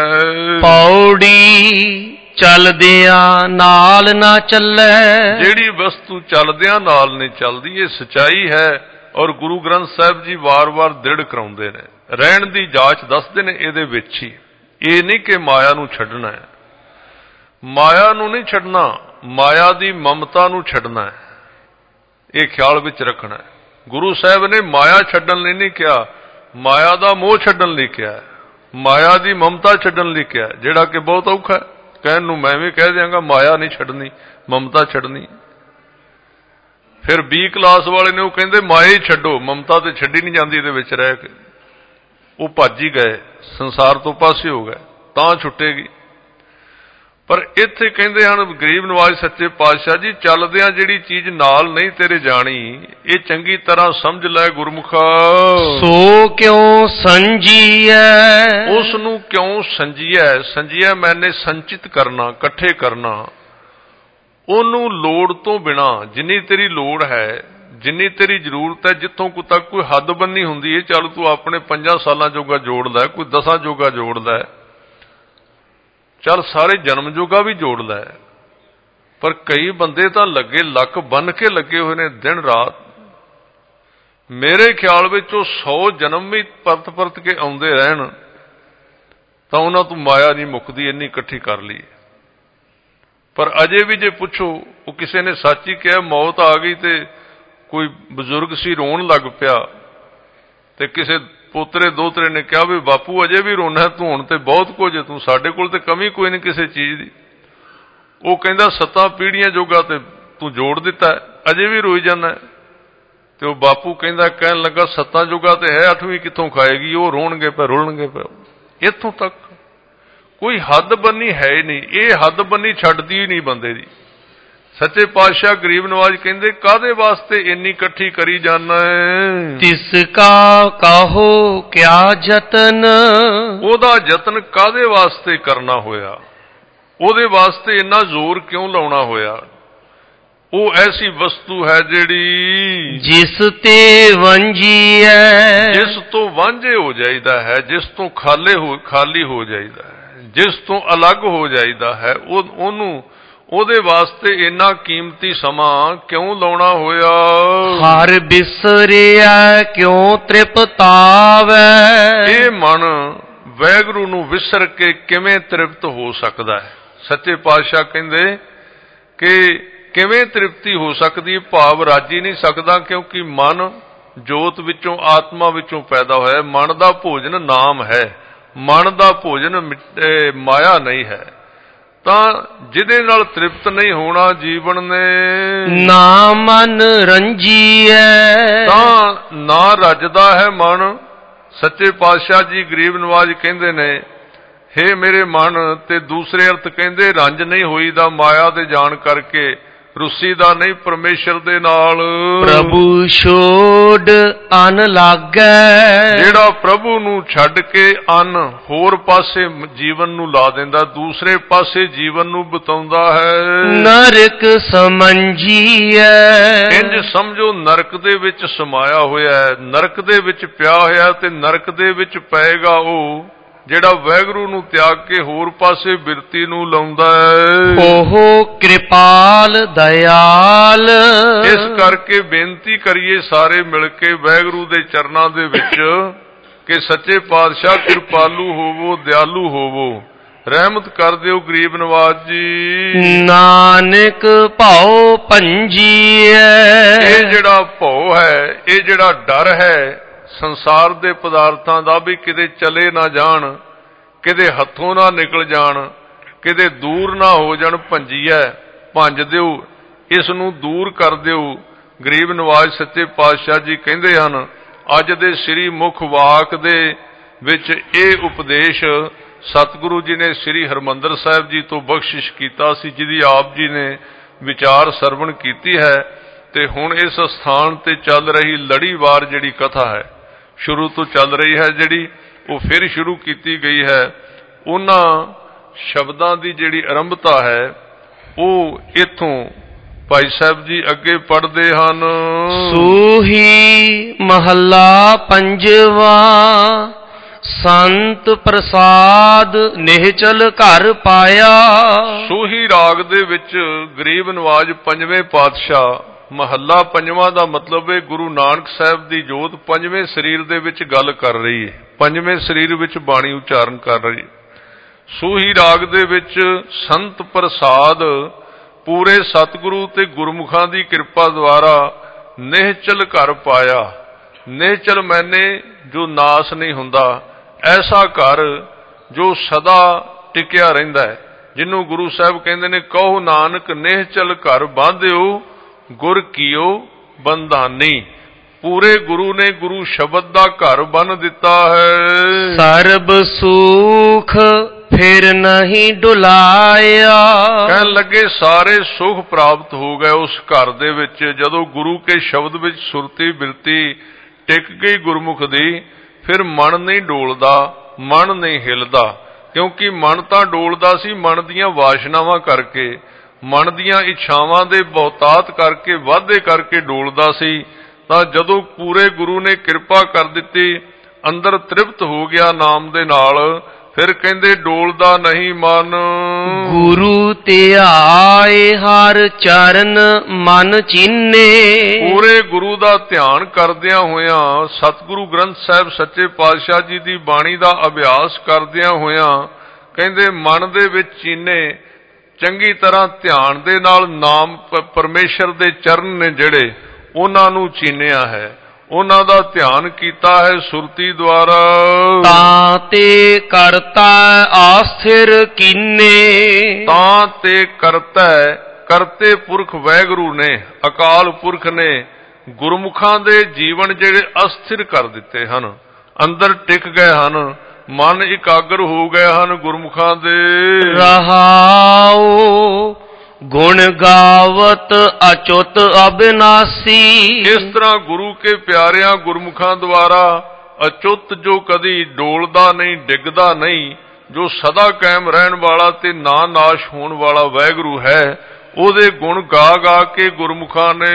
ਪੌੜੀ ਚਲਦਿਆਂ ਨਾਲ ਨਾ ਚੱਲੇ। ਜਿਹੜੀ ਵਸਤੂ ਚਲਦਿਆਂ ਨਾਲ ਨਹੀਂ ਚੱਲਦੀ, ਇਹ ਸਚਾਈ ਹੈ। ਔਰ ਗੁਰੂ ਗ੍ਰੰਥ ਸਾਹਿਬ ਜੀ ਵਾਰ-ਵਾਰ ਦ੍ਰਿੜ ਕਰਾਉਂਦੇ ਨੇ, ਰਹਿਣ ਦੀ ਜਾਂਚ ਦੱਸਦੇ ਨੇ ਇਹਦੇ ਵਿੱਚ ਹੀ। ਇਹ ਨਹੀਂ ਕਿ ਮਾਇਆ ਨੂੰ ਛੱਡਣਾ ਹੈ, ਮਾਇਆ ਨੂੰ ਨਹੀਂ ਛੱਡਣਾ, ਮਾਇਆ ਦੀ ਮਮਤਾ ਨੂੰ ਛੱਡਣਾ ਹੈ। ਇਹ ਖਿਆਲ ਵਿੱਚ ਰੱਖਣਾ ਹੈ। ਗੁਰੂ ਸਾਹਿਬ ਨੇ ਮਾਇਆ ਛੱਡਣ ਲਈ ਨਹੀਂ ਕਿਹਾ, ਮਾਇਆ ਦਾ ਮੋਹ ਛੱਡਣ ਲਈ ਕਿਹਾ, ਮਾਇਆ ਦੀ ਮਮਤਾ ਛੱਡਣ ਲਈ ਕਿਹਾ, ਜਿਹੜਾ ਕਿ ਬਹੁਤ ਔਖਾ ਹੈ ਕਹਿਣ ਨੂੰ। ਮੈਂ ਵੀ ਕਹਿ ਦਿਆਂਗਾ ਮਾਇਆ ਨਹੀਂ ਛੱਡਣੀ, ਮਮਤਾ ਛੱਡਣੀ। ਫਿਰ B ਕਲਾਸ ਵਾਲੇ ਨੇ ਉਹ ਕਹਿੰਦੇ ਮਾਇਆ ਹੀ ਛੱਡੋ, ਮਮਤਾ ਤੇ ਛੱਡੀ ਨਹੀਂ ਜਾਂਦੀ ਇਹਦੇ ਵਿੱਚ ਰਹਿ ਕੇ। ਉਹ ਭੱਜ ਹੀ ਗਏ, ਸੰਸਾਰ ਤੋਂ ਪਾਸੇ ਹੋ ਗਏ, ਤਾਂ ਛੁੱਟੇਗੀ। ਪਰ ਇੱਥੇ ਕਹਿੰਦੇ ਹਨ ਗਰੀਬ ਨਵਾਜ ਸੱਚੇ ਪਾਤਸ਼ਾਹ ਜੀ, ਚੱਲਦਿਆਂ ਜਿਹੜੀ ਚੀਜ਼ ਨਾਲ ਨਹੀਂ ਤੇਰੇ ਜਾਣੀ, ਇਹ ਚੰਗੀ ਤਰ੍ਹਾਂ ਸਮਝ ਲੈ ਗੁਰਮੁਖਾ। ਸੋ ਕਿਉਂ ਸੰਜੀਐ, ਉਸ ਨੂੰ ਕਿਉਂ ਸੰਜੀਐ। ਸੰਜੀਐ ਮੈਨੇ ਸੰਚਿਤ ਕਰਨਾ, ਇਕੱਠੇ ਕਰਨਾ। ਉਹਨੂੰ ਲੋੜ ਤੋਂ ਬਿਨਾ, ਜਿੰਨੀ ਤੇਰੀ ਲੋੜ ਹੈ, ਜਿੰਨੀ ਤੇਰੀ ਜ਼ਰੂਰਤ ਹੈ, ਜਿੱਥੋਂ ਕੋ ਤੱਕ ਕੋਈ ਹੱਦ ਬੰਨੀ ਹੁੰਦੀ ਹੈ, ਚੱਲ ਤੂੰ ਆਪਣੇ 5 ਸਾਲਾਂ ਜੋਗਾ ਜੋੜ ਲੈ, ਕੋਈ 10 ਜੋਗਾ ਜੋੜ ਲੈ, ਚੱਲ ਸਾਰੇ ਜਨਮ ਜੋਗਾ ਵੀ ਜੋੜ ਲੈ। ਪਰ ਕਈ ਬੰਦੇ ਤਾਂ ਲੱਗੇ, ਲੱਕ ਬੰਨ ਕੇ ਲੱਗੇ ਹੋਏ ਨੇ ਦਿਨ ਰਾਤ। ਮੇਰੇ ਖਿਆਲ ਵਿੱਚ ਉਹ 100 ਜਨਮ ਵੀ ਪਰਤ ਕੇ ਆਉਂਦੇ ਰਹਿਣ ਤਾਂ ਉਹਨਾਂ ਤੋਂ ਮਾਇਆ ਨਹੀਂ ਮੁੱਕਦੀ, ਇੰਨੀ ਇਕੱਠੀ ਕਰ ਲਈ। ਪਰ ਅਜੇ ਵੀ ਜੇ ਪੁੱਛੋ, ਉਹ ਕਿਸੇ ਨੇ ਸੱਚ ਹੀ ਕਿਹਾ, ਮੌਤ ਆ ਗਈ ਤੇ ਕੋਈ ਬਜ਼ੁਰਗ ਸੀ ਰੋਣ ਲੱਗ ਪਿਆ, ਤੇ ਕਿਸੇ ਪੋਤਰੇ ਦੋਤਰੇ ਨੇ ਕਿਹਾ ਵੀ ਬਾਪੂ ਅਜੇ ਵੀ ਰੋਣਾ, ਤੂੰ ਹੁਣ ਤੇ ਬਹੁਤ ਕੁਝ, ਤੂੰ ਸਾਡੇ ਕੋਲ ਤੇ ਕਮੀ ਕੋਈ ਨਹੀਂ ਕਿਸੇ ਚੀਜ਼ ਦੀ। ਉਹ ਕਹਿੰਦਾ 7 ਪੀੜ੍ਹੀਆਂ ਜੋਗਾ ਤੇ ਤੂੰ ਜੋੜ ਦਿੱਤਾ, ਅਜੇ ਵੀ ਰੋਈ ਜਾਂਦਾ। ਤੇ ਉਹ ਬਾਪੂ ਕਹਿੰਦਾ, ਕਹਿਣ ਲੱਗਾ 7 ਜੋਗਾ ਤੇ ਹੈ, 8ਵੀਂ ਕਿੱਥੋਂ ਖਾਏਗੀ, ਉਹ ਰੋਣਗੇ ਪਏ, ਰੁਲਣਗੇ ਪਏ। ਇੱਥੋਂ ਤੱਕ ਕੋਈ ਹੱਦ ਬੰਨੀ ਹੈ ਹੀ ਨਹੀਂ। ਇਹ ਹੱਦ ਬੰਨੀ ਛੱਡਦੀ ਹੀ ਨਹੀਂ ਬੰਦੇ ਦੀ। ਸੱਚੇ ਪਾਤਸ਼ਾਹ ਗਰੀਬ ਨਵਾਜ ਕਹਿੰਦੇ ਕਾਹਦੇ ਵਾਸਤੇ ਇੰਨੀ ਇਕੱਠੀ ਕਰੀ ਜਾਣਾ ਹੈ। ਤਿਸ ਕਾ ਕਾਹੋ ਕਿਆ ਯਤਨ, ਉਹਦਾ ਯਤਨ ਕਾਹਦੇ ਵਾਸਤੇ ਕਰਨਾ ਹੋਇਆ, ਉਹਦੇ ਵਾਸਤੇ ਇੰਨਾ ਜ਼ੋਰ ਕਿਉਂ ਲਾਉਣਾ ਹੋਇਆ। ਉਹ ਐਸੀ ਵਸਤੂ ਹੈ ਜਿਹੜੀ ਜਿਸ ਤੇ ਵੰਜੀਐ, ਜਿਸ ਤੋਂ ਵਾਂਝੇ ਹੋ ਜਾਈਦਾ ਹੈ, ਜਿਸ ਤੋਂ ਖਾਲੀ ਹੋ ਜਾਈਦਾ ਹੈ। ਜਿਸ ਤੋਂ ਅਲੱਗ ਹੋ ਜਾਈਦਾ ਹੈ ਉਹਦੇ ਵਾਸਤੇ ਇੰਨਾ ਕੀਮਤੀ ਸਮਾਂ ਕਿਉਂ ਲਾਉਣਾ ਹੋਇਆ? ਹਰ ਬਿਸਰਿਆ ਕਿਉਂ ਤ੍ਰਿਪਤਾਵੈ। ਇਹ ਮਨ ਵਾਹਿਗੁਰੂ ਨੂੰ ਵਿਸਰ ਕੇ ਕਿਵੇਂ ਤ੍ਰਿਪਤ ਹੋ ਸਕਦਾ ਹੈ? ਸੱਚੇ ਪਾਤਸ਼ਾਹ ਕਹਿੰਦੇ ਕਿ ਕਿਵੇਂ ਤ੍ਰਿਪਤੀ ਹੋ ਸਕਦੀ? ਭਾਵ ਰਾਜੀ ਨਹੀਂ ਸਕਦਾ, ਕਿਉਂਕਿ ਮਨ ਜੋਤ ਵਿੱਚੋਂ ਆਤਮਾ ਵਿੱਚੋਂ ਪੈਦਾ ਹੋਇਆ। ਮਨ ਦਾ ਭੋਜਨ ਨਾਮ ਹੈ, ਮਨ ਦਾ ਭੋਜਨ ਮਾਇਆ ਨਹੀਂ ਹੈ। ਤਾਂ ਜਿਹਦੇ ਨਾਲ ਤ੍ਰਿਪਤ ਨਹੀਂ ਹੋਣਾ ਜੀਵਨ ਨੇ, ਨਾ ਮਨ ਰੰਜੀਐ, ਤਾਂ ਨਾ ਰੱਜਦਾ ਹੈ ਮਨ। ਸੱਚੇ ਪਾਤਸ਼ਾਹ ਜੀ ਗਰੀਬ ਨਵਾਜ ਕਹਿੰਦੇ ਨੇ, ਹੇ ਮੇਰੇ ਮਨ, ਤੇ ਦੂਸਰੇ ਅਰਥ ਕਹਿੰਦੇ ਰੰਜ ਨਹੀਂ ਹੋਈਦਾ ਮਾਇਆ ਦੇ ਜਾਣ ਕਰਕੇ, ਰੁੱਸੀ ਦਾ ਨਹੀਂ ਪਰਮੇਸ਼ਰ ਦੇ ਨਾਲ। ਪ੍ਰਭੂ ਛੋੜ ਅਨ ਲਾਗੈ, ਜਿਹੜਾ ਪ੍ਰਭੂ ਨੂੰ ਛੱਡ ਕੇ ਅਨ ਹੋਰ ਪਾਸੇ ਜੀਵਨ ਨੂੰ ਲਾ ਦਿੰਦਾ, ਦੂਸਰੇ ਪਾਸੇ ਜੀਵਨ ਨੂੰ ਬਿਤਾਉਂਦਾ ਹੈ। ਨਰਕ ਸਮਝੀਐ, ਇੰਜ ਸਮਝੋ ਨਰਕ ਦੇ ਵਿੱਚ ਸਮਾਇਆ ਹੋਇਆ ਹੈ, ਨਰਕ ਦੇ ਵਿੱਚ ਪਿਆ ਹੋਇਆ, ਤੇ ਨਰਕ ਦੇ ਵਿੱਚ ਪਏਗਾ ਉਹ ਜਿਹੜਾ ਵਾਹਿਗੁਰੂ ਨੂੰ ਤਿਆਗ ਕੇ ਹੋਰ ਪਾਸੇ ਬਿਰਤੀ ਨੂੰ ਲਾਉਂਦਾ ਹੈ। ਉਹ ਕਿਰਪਾਲ ਦਇਆਲ, ਇਸ ਕਰਕੇ ਬੇਨਤੀ ਕਰੀਏ ਸਾਰੇ ਮਿਲ ਕੇ ਵਾਹਿਗੁਰੂ ਦੇ ਚਰਨਾਂ ਦੇ ਵਿੱਚ ਕਿ ਸੱਚੇ ਪਾਤਸ਼ਾਹ ਕਿਰਪਾਲੂ ਹੋਵੋ, ਦਿਆਲੂ ਹੋਵੋ, ਰਹਿਮਤ ਕਰ ਦਿਓ ਗਰੀਬ ਨਵਾਜ ਜੀ। ਨਾਨਕ ਭਉ ਭੰਜੀਐ, ਇਹ ਜਿਹੜਾ ਭਉ ਹੈ, ਇਹ ਜਿਹੜਾ ਡਰ ਹੈ ਸੰਸਾਰ ਦੇ ਪਦਾਰਥਾਂ ਦਾ ਵੀ ਕਿਤੇ ਚਲੇ ਨਾ ਜਾਣ, ਕਿਤੇ ਹੱਥੋਂ ਨਾ ਨਿਕਲ ਜਾਣ, ਕਿਤੇ ਦੂਰ ਨਾ ਹੋ ਜਾਣ, ਭੰਜ ਦਿਓ, ਇਸ ਨੂੰ ਦੂਰ ਕਰ ਦਿਓ। ਗਰੀਬ ਨਵਾਜ ਸੱਚੇ ਪਾਤਸ਼ਾਹ ਜੀ ਕਹਿੰਦੇ ਹਨ, ਅੱਜ ਦੇ ਸ੍ਰੀ ਮੁਖ ਵਾਕ ਦੇ ਵਿੱਚ ਇਹ ਉਪਦੇਸ਼ ਸਤਿਗੁਰੂ ਜੀ ਨੇ ਸ੍ਰੀ ਹਰਿਮੰਦਰ ਸਾਹਿਬ ਜੀ ਤੋਂ ਬਖਸ਼ਿਸ਼ ਕੀਤਾ ਸੀ, ਜਿਹਦੀ ਆਪ ਜੀ ਨੇ ਵਿਚਾਰ ਸਰਵਣ ਕੀਤੀ ਹੈ। ਤੇ ਹੁਣ ਇਸ ਸਥਾਨ ਤੇ ਚੱਲ ਰਹੀ ਲੜੀਵਾਰ ਜਿਹੜੀ ਕਥਾ ਹੈ, ਸ਼ੁਰੂ ਤੋਂ ਚੱਲ ਰਹੀ ਹੈ, ਜਿਹੜੀ ਉਹ ਫਿਰ ਸ਼ੁਰੂ ਕੀਤੀ ਗਈ ਹੈ। ਉਹਨਾਂ ਸ਼ਬਦਾਂ ਦੀ ਜਿਹੜੀ ਆਰੰਭਤਾ ਹੈ ਉਹ ਇੱਥੋਂ ਭਾਈ ਸਾਹਿਬ ਜੀ ਅੱਗੇ ਪੜ੍ਹਦੇ ਹਨ। ਸੂਹੀ ਮਹੱਲਾ ਪੰਜਵਾ, ਸੰਤ ਪ੍ਰਸਾਦ ਨਿਹਚਲ ਘਰ ਪਾਇਆ। ਸੂਹੀ ਰਾਗ ਦੇ ਵਿੱਚ ਗਰੀਬ ਨਵਾਜ ਪੰਜਵੇਂ ਪਾਤਸ਼ਾਹ, ਮਹੱਲਾ ਪੰਜਵਾਂ ਦਾ ਮਤਲਬ ਹੈ ਗੁਰੂ ਨਾਨਕ ਸਾਹਿਬ ਦੀ ਜੋਤ ਪੰਜਵੇਂ ਸਰੀਰ ਦੇ ਵਿੱਚ ਗੱਲ ਕਰ ਰਹੀ ਹੈ, ਪੰਜਵੇਂ ਸਰੀਰ ਵਿੱਚ ਬਾਣੀ ਉਚਾਰਨ ਕਰ ਰਹੀ ਹੈ। ਸੂਹੀ ਰਾਗ ਦੇ ਵਿੱਚ ਸੰਤ ਪ੍ਰਸਾਦ, ਪੂਰੇ ਸਤਿਗੁਰੂ ਤੇ ਗੁਰਮੁਖਾਂ ਦੀ ਕਿਰਪਾ ਦੁਆਰਾ ਨਿਹਚਲ ਘਰ ਪਾਇਆ। ਨਿਹਚਲ ਮੈਨੇ ਜੋ ਨਾਸ ਨਹੀਂ ਹੁੰਦਾ, ਐਸਾ ਘਰ ਜੋ ਸਦਾ ਟਿਕਿਆ ਰਹਿੰਦਾ ਹੈ, ਜਿਹਨੂੰ ਗੁਰੂ ਸਾਹਿਬ ਕਹਿੰਦੇ ਨੇ, ਕਹੋ ਨਾਨਕ ਨਿਹਚਲ ਘਰ ਬਾਂਧਿਓ ਗੁਰ ਕੀਓ ਬੰਧਾਨੀ। ਪੂਰੇ ਗੁਰੂ ਨੇ ਗੁਰੂ ਸ਼ਬਦ ਦਾ ਘਰ ਬੰਨ ਦਿੱਤਾ ਹੈ। ਸਰਬ ਸੁਖ ਫਿਰ ਨਹੀਂ ਡੁਲਾਇਆ, ਕਹਿਣ ਲੱਗੇ ਸਾਰੇ ਸੁਖ ਪ੍ਰਾਪਤ ਹੋ ਗਏ ਉਸ ਘਰ ਦੇ ਵਿੱਚ, ਜਦੋਂ ਗੁਰੂ ਕੇ ਸ਼ਬਦ ਵਿੱਚ ਸੁਰਤੀ ਬਿਰਤੀ ਟਿਕ ਗਈ ਗੁਰਮੁਖ ਦੀ। ਫਿਰ ਮਨ ਨਹੀਂ ਡੋਲਦਾ, ਮਨ ਨਹੀਂ ਹਿਲਦਾ, ਕਿਉਂਕਿ ਮਨ ਤਾਂ ਡੋਲਦਾ ਸੀ ਮਨ ਦੀਆਂ ਵਾਸ਼ਨਾਵਾਂ ਕਰਕੇ, ਮਨ ਦੀਆਂ ਇੱਛਾਵਾਂ ਦੇ ਬਹੁਤਾਤ ਕਰਕੇ, ਵਾਧੇ ਕਰਕੇ ਡੋਲਦਾ ਸੀ। ਤਾਂ ਜਦੋਂ ਪੂਰੇ ਗੁਰੂ ਨੇ ਕਿਰਪਾ ਕਰ ਦਿੱਤੀ, ਅੰਦਰ ਤ੍ਰਿਪਤ ਹੋ ਗਿਆ ਨਾਮ ਦੇ ਨਾਲ, ਫਿਰ ਕਹਿੰਦੇ ਡੋਲਦਾ ਨਹੀਂ ਮਨ। ਗੁਰੂ ਧਿਆਏ ਹਰ ਚਰਨ ਮਨ ਚੀਨੇ, ਪੂਰੇ ਗੁਰੂ ਦਾ ਧਿਆਨ ਕਰਦਿਆਂ ਹੋਇਆਂ, ਸਤਿਗੁਰੂ ਗ੍ਰੰਥ ਸਾਹਿਬ ਸੱਚੇ ਪਾਤਸ਼ਾਹ ਜੀ ਦੀ ਬਾਣੀ ਦਾ ਅਭਿਆਸ ਕਰਦਿਆਂ ਹੋਇਆਂ, ਕਹਿੰਦੇ ਮਨ ਦੇ ਵਿੱਚ ਚੀਨੇ, ਚੰਗੀ ਤਰ੍ਹਾਂ ਧਿਆਨ ਦੇ ਨਾਲ ਨਾਮ ਪਰਮੇਸ਼ਰ ਦੇ ਚਰਨ ਨੇ ਜਿਹੜੇ, ਉਹਨਾਂ ਨੂੰ ਚੀਨਿਆ ਹੈ, ਉਹਨਾਂ ਦਾ ਧਿਆਨ ਕੀਤਾ ਹੈ ਸੁਰਤੀ ਦੁਆਰਾ। ਤਾਂ ਤੇ ਕਰਤਾ ਆਸਥਿਰ ਕੀਨੇ, ਤਾਂ ਤੇ ਕਰਤਾ, ਕਰਤੇ ਪੁਰਖ ਵਾਹਿਗੁਰੂ ਨੇ, ਅਕਾਲ ਪੁਰਖ ਨੇ ਗੁਰਮੁਖਾਂ ਦੇ ਜੀਵਨ ਜਿਹੜੇ ਅਸਥਿਰ ਕਰ ਦਿੱਤੇ ਹਨ, ਅੰਦਰ ਟਿਕ ਗਏ ਹਨ, ਮਨ ਇਕਾਗਰ ਹੋ ਗਏ ਹਨ ਗੁਰਮੁਖਾਂ ਦੇ। ਰਹਾਉ ਗੁਣ ਗਾਵਤ ਅਚੁੱਤ ਅਬਿਨਾਸੀ, ਇਸ ਤਰ੍ਹਾਂ ਗੁਰੂ ਕੇ ਪਿਆਰਿਆਂ ਗੁਰਮੁਖਾਂ ਦੁਆਰਾ ਅਚੁੱਤ, ਜੋ ਕਦੀ ਡੋਲਦਾ ਨਹੀਂ, ਡਿੱਗਦਾ ਨਹੀਂ, ਜੋ ਸਦਾ ਕਾਇਮ ਰਹਿਣ ਵਾਲਾ ਤੇ ਨਾ ਨਾਸ਼ ਹੋਣ ਵਾਲਾ ਵਾਹਿਗੁਰੂ ਹੈ, ਉਹਦੇ ਗੁਣ ਗਾ ਗਾ ਕੇ ਗੁਰਮੁਖਾਂ ਨੇ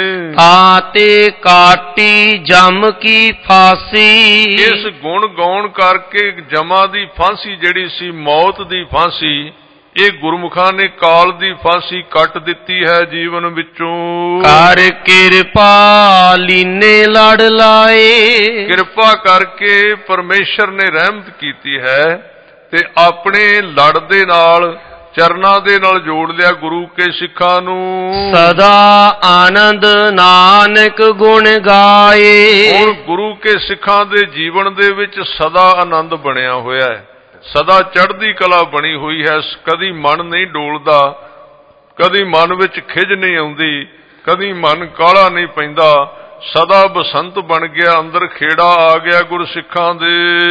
ਆਤੇ ਕਾਟੀ ਜਮ ਕੀ ਫਾਸੀ। ਇਸ ਗੁਣ ਗਾਉਣ ਕਰਕੇ ਜਮਾਂ ਦੀ ਫਾਂਸੀ ਜਿਹੜੀ ਸੀ, ਮੌਤ ਦੀ ਫਾਂਸੀ, ਇਹ ਗੁਰਮੁਖਾਂ ਨੇ ਕਾਲ ਦੀ ਫਾਂਸੀ ਕੱਟ ਦਿੱਤੀ ਹੈ ਜੀਵਨ ਵਿੱਚੋਂ। ਕਰ ਕਿਰਪਾ ਲੀਨੇ ਲੜ ਲਾਏ। ਕਿਰਪਾ ਕਰਕੇ ਪਰਮੇਸ਼ਰ ਨੇ ਰਹਿਮਤ ਕੀਤੀ ਹੈ ਤੇ ਆਪਣੇ ਲੜ ਦੇ ਨਾਲ, ਚਰਨਾਂ ਦੇ ਨਾਲ ਜੋੜ ਲਿਆ ਗੁਰੂ ਕੇ ਸਿੱਖਾਂ ਨੂੰ। ਸਦਾ ਆਨੰਦ ਨਾਨਕ ਗੁਣ ਗਾਏ। ਹੁਣ ਗੁਰੂ ਕੇ ਸਿੱਖਾਂ ਦੇ ਜੀਵਨ ਦੇ ਵਿੱਚ ਸਦਾ ਆਨੰਦ ਬਣਿਆ ਹੋਇਆ ਹੈ, ਸਦਾ ਚੜ੍ਹਦੀ ਕਲਾ ਬਣੀ ਹੋਈ ਹੈ। ਕਦੀ ਮਨ ਨਹੀਂ ਡੋਲਦਾ, ਕਦੀ ਮਨ ਵਿੱਚ ਖਿਝ ਨਹੀਂ ਆਉਂਦੀ, ਕਦੀ ਮਨ ਕਾਹਲਾ ਨਹੀਂ ਪੈਂਦਾ, ਸਦਾ ਬਸੰਤ ਬਣ ਗਿਆ, ਅੰਦਰ ਖੇੜਾ ਆ ਗਿਆ ਗੁਰਸਿੱਖਾਂ ਦੇ।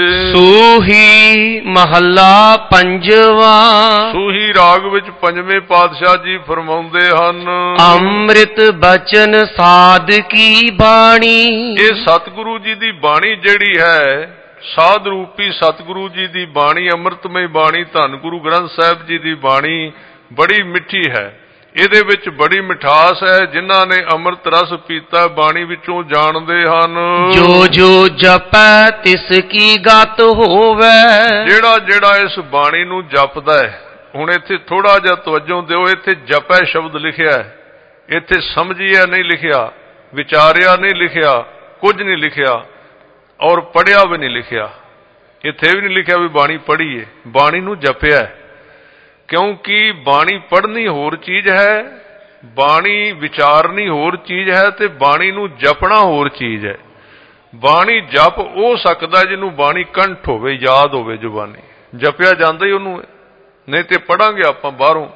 ਸੂਹੀ ਮਹੱਲਾ ਪੰਜਵਾ। ਸੂਹੀ ਰਾਗ ਵਿੱਚ ਪੰਜਵੇਂ ਪਾਤਸ਼ਾਹ ਜੀ ਫਰਮਾਉਂਦੇ ਹਨ, ਅੰਮ੍ਰਿਤ ਬਚਨ ਸਾਧ ਕੀ ਬਾਣੀ। ਇਹ ਸਤਿਗੁਰੂ ਜੀ ਦੀ ਬਾਣੀ ਜਿਹੜੀ ਹੈ, ਸਾਧ ਰੂਪੀ ਸਤਿਗੁਰੂ ਜੀ ਦੀ ਬਾਣੀ, ਅੰਮ੍ਰਿਤਮਈ ਬਾਣੀ, ਧੰਨ ਗੁਰੂ ਗ੍ਰੰਥ ਸਾਹਿਬ ਜੀ ਦੀ ਬਾਣੀ ਬੜੀ ਮਿੱਠੀ ਹੈ। ਇਹਦੇ ਵਿੱਚ ਬੜੀ ਮਿਠਾਸ ਹੈ। ਜਿਨ੍ਹਾਂ ਨੇ ਅੰਮ੍ਰਿਤ ਰਸ ਪੀਤਾ ਬਾਣੀ ਵਿੱਚੋਂ ਜਾਣਦੇ ਹਨ। ਜੋ ਜੋ ਜਪੈ ਤਿਸ ਕੀ ਗਤ ਹੋਵੇ। ਜਿਹੜਾ ਜਿਹੜਾ ਇਸ ਬਾਣੀ ਨੂੰ ਜਪਦਾ ਹੈ, ਹੁਣ ਇੱਥੇ ਥੋੜਾ ਜਿਹਾ ਤਵੱਜੋ ਦਿਓ, ਇੱਥੇ ਜਪੈ ਸ਼ਬਦ ਲਿਖਿਆ ਹੈ, ਇੱਥੇ ਸਮਝਿਆ ਨਹੀਂ ਲਿਖਿਆ, ਵਿਚਾਰਿਆ ਨਹੀਂ ਲਿਖਿਆ, ਕੁਝ ਨਹੀਂ ਲਿਖਿਆ, ਔਰ ਪੜਿਆ ਵੀ ਨਹੀਂ ਲਿਖਿਆ। ਇੱਥੇ ਵੀ ਨਹੀਂ ਲਿਖਿਆ ਵੀ ਬਾਣੀ ਪੜ੍ਹੀਏ, ਬਾਣੀ ਨੂੰ ਜਪਿਆ। ਕਿਉਂਕਿ ਬਾਣੀ ਪੜ੍ਹਨੀ ਹੋਰ ਚੀਜ਼ ਹੈ, ਬਾਣੀ ਵਿਚਾਰਨੀ ਹੋਰ ਚੀਜ਼ ਹੈ, ਤੇ ਬਾਣੀ ਨੂੰ ਜਪਣਾ ਹੋਰ ਚੀਜ਼ ਹੈ। ਬਾਣੀ ਜਪ ਉਹ ਸਕਦਾ ਜਿਹਨੂੰ ਬਾਣੀ ਕੰਠ ਹੋਵੇ, ਯਾਦ ਹੋਵੇ ਜ਼ੁਬਾਨੀ, ਜਪਿਆ ਜਾਂਦਾ ਹੀ ਉਹਨੂੰ, ਨਹੀਂ ਤੇ ਪੜਾਂਗੇ ਆਪਾਂ ਬਾਹਰੋਂ।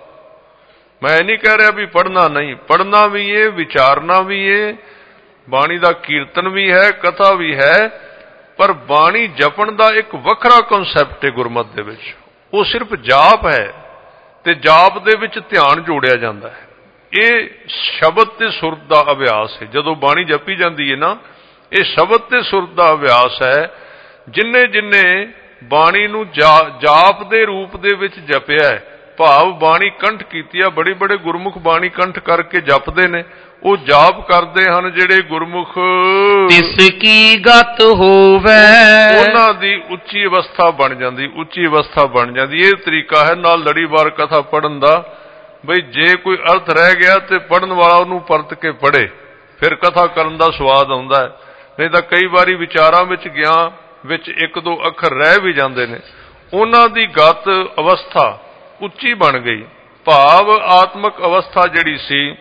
ਮੈਂ ਨਹੀਂ ਕਹਿ ਰਿਹਾ ਵੀ ਪੜ੍ਹਨਾ ਨਹੀਂ, ਪੜ੍ਹਨਾ ਵੀ ਏ, ਵਿਚਾਰਨਾ ਵੀ ਏ, ਬਾਣੀ ਦਾ ਕੀਰਤਨ ਵੀ ਹੈ, ਕਥਾ ਵੀ ਹੈ, ਪਰ ਬਾਣੀ ਜਪਣ ਦਾ ਇੱਕ ਵੱਖਰਾ ਕਨਸੈਪਟ ਹੈ ਗੁਰਮਤਿ ਦੇ ਵਿੱਚ। ਉਹ ਸਿਰਫ ਜਾਪ ਹੈ ਤੇ ਜਾਪ ਦੇ ਵਿੱਚ ਧਿਆਨ ਜੋੜਿਆ ਜਾਂਦਾ ਹੈ। ਇਹ ਸ਼ਬਦ ਤੇ ਸੁਰਤ ਦਾ ਅਭਿਆਸ ਹੈ। ਜਦੋਂ ਬਾਣੀ ਜਪੀ ਜਾਂਦੀ ਹੈ ਨਾ, ਇਹ ਸ਼ਬਦ ਤੇ ਸੁਰਤ ਦਾ ਅਭਿਆਸ ਹੈ। ਜਿੰਨੇ ਜਿੰਨੇ ਬਾਣੀ ਨੂੰ ਜਾਪ ਦੇ ਰੂਪ ਦੇ ਵਿੱਚ ਜਪਿਆ ਹੈ, ਭਾਵ ਬਾਣੀ ਕੰਠ ਕੀਤੀ ਆ, ਬੜੇ ਬੜੇ ਗੁਰਮੁਖ ਬਾਣੀ ਕੰਠ ਕਰਕੇ ਜਪਦੇ ਨੇ, ਉਹ ਜਾਪ ਕਰਦੇ ਹਨ ਜਿਹੜੇ ਗੁਰਮੁਖ, ਤਿਸ ਕੀ ਗਤ ਹੋਵੇ, ਉਹਨਾਂ ਦੀ ਉੱਚੀ ਅਵਸਥਾ ਬਣ ਜਾਂਦੀ, ਉੱਚੀ ਅਵਸਥਾ ਬਣ ਜਾਂਦੀ। ਇਹ ਤਰੀਕਾ ਹੈ ਨਾਲ ਲੜੀਵਾਰ ਕਥਾ ਪੜ੍ਹਨ ਦਾ। ਬਈ ਜੇ ਕੋਈ ਅਰਥ ਰਹਿ ਗਿਆ ਤੇ ਪੜ੍ਹਨ ਵਾਲਾ ਉਹਨੂੰ ਪਰਤ ਕੇ ਪੜ੍ਹੇ, ਫਿਰ ਕਥਾ ਕਰਨ ਦਾ ਸਵਾਦ ਆਉਂਦਾ ਹੈ। ਨਹੀਂ ਤਾਂ ਕਈ ਵਾਰੀ ਵਿਚਾਰਾਂ ਵਿੱਚ ਗਿਆ, ਵਿੱਚ ਇੱਕ ਦੋ ਅੱਖਰ ਰਹਿ ਵੀ ਜਾਂਦੇ ਨੇ। ਉਹਨਾਂ ਦੀ ਗਤ ਅਵਸਥਾ ਉੱਚੀ ਬਣ ਗਈ, ਭਾਵ ਆਤਮਿਕ ਅਵਸਥਾ ਜਿਹੜੀ ਸੀ,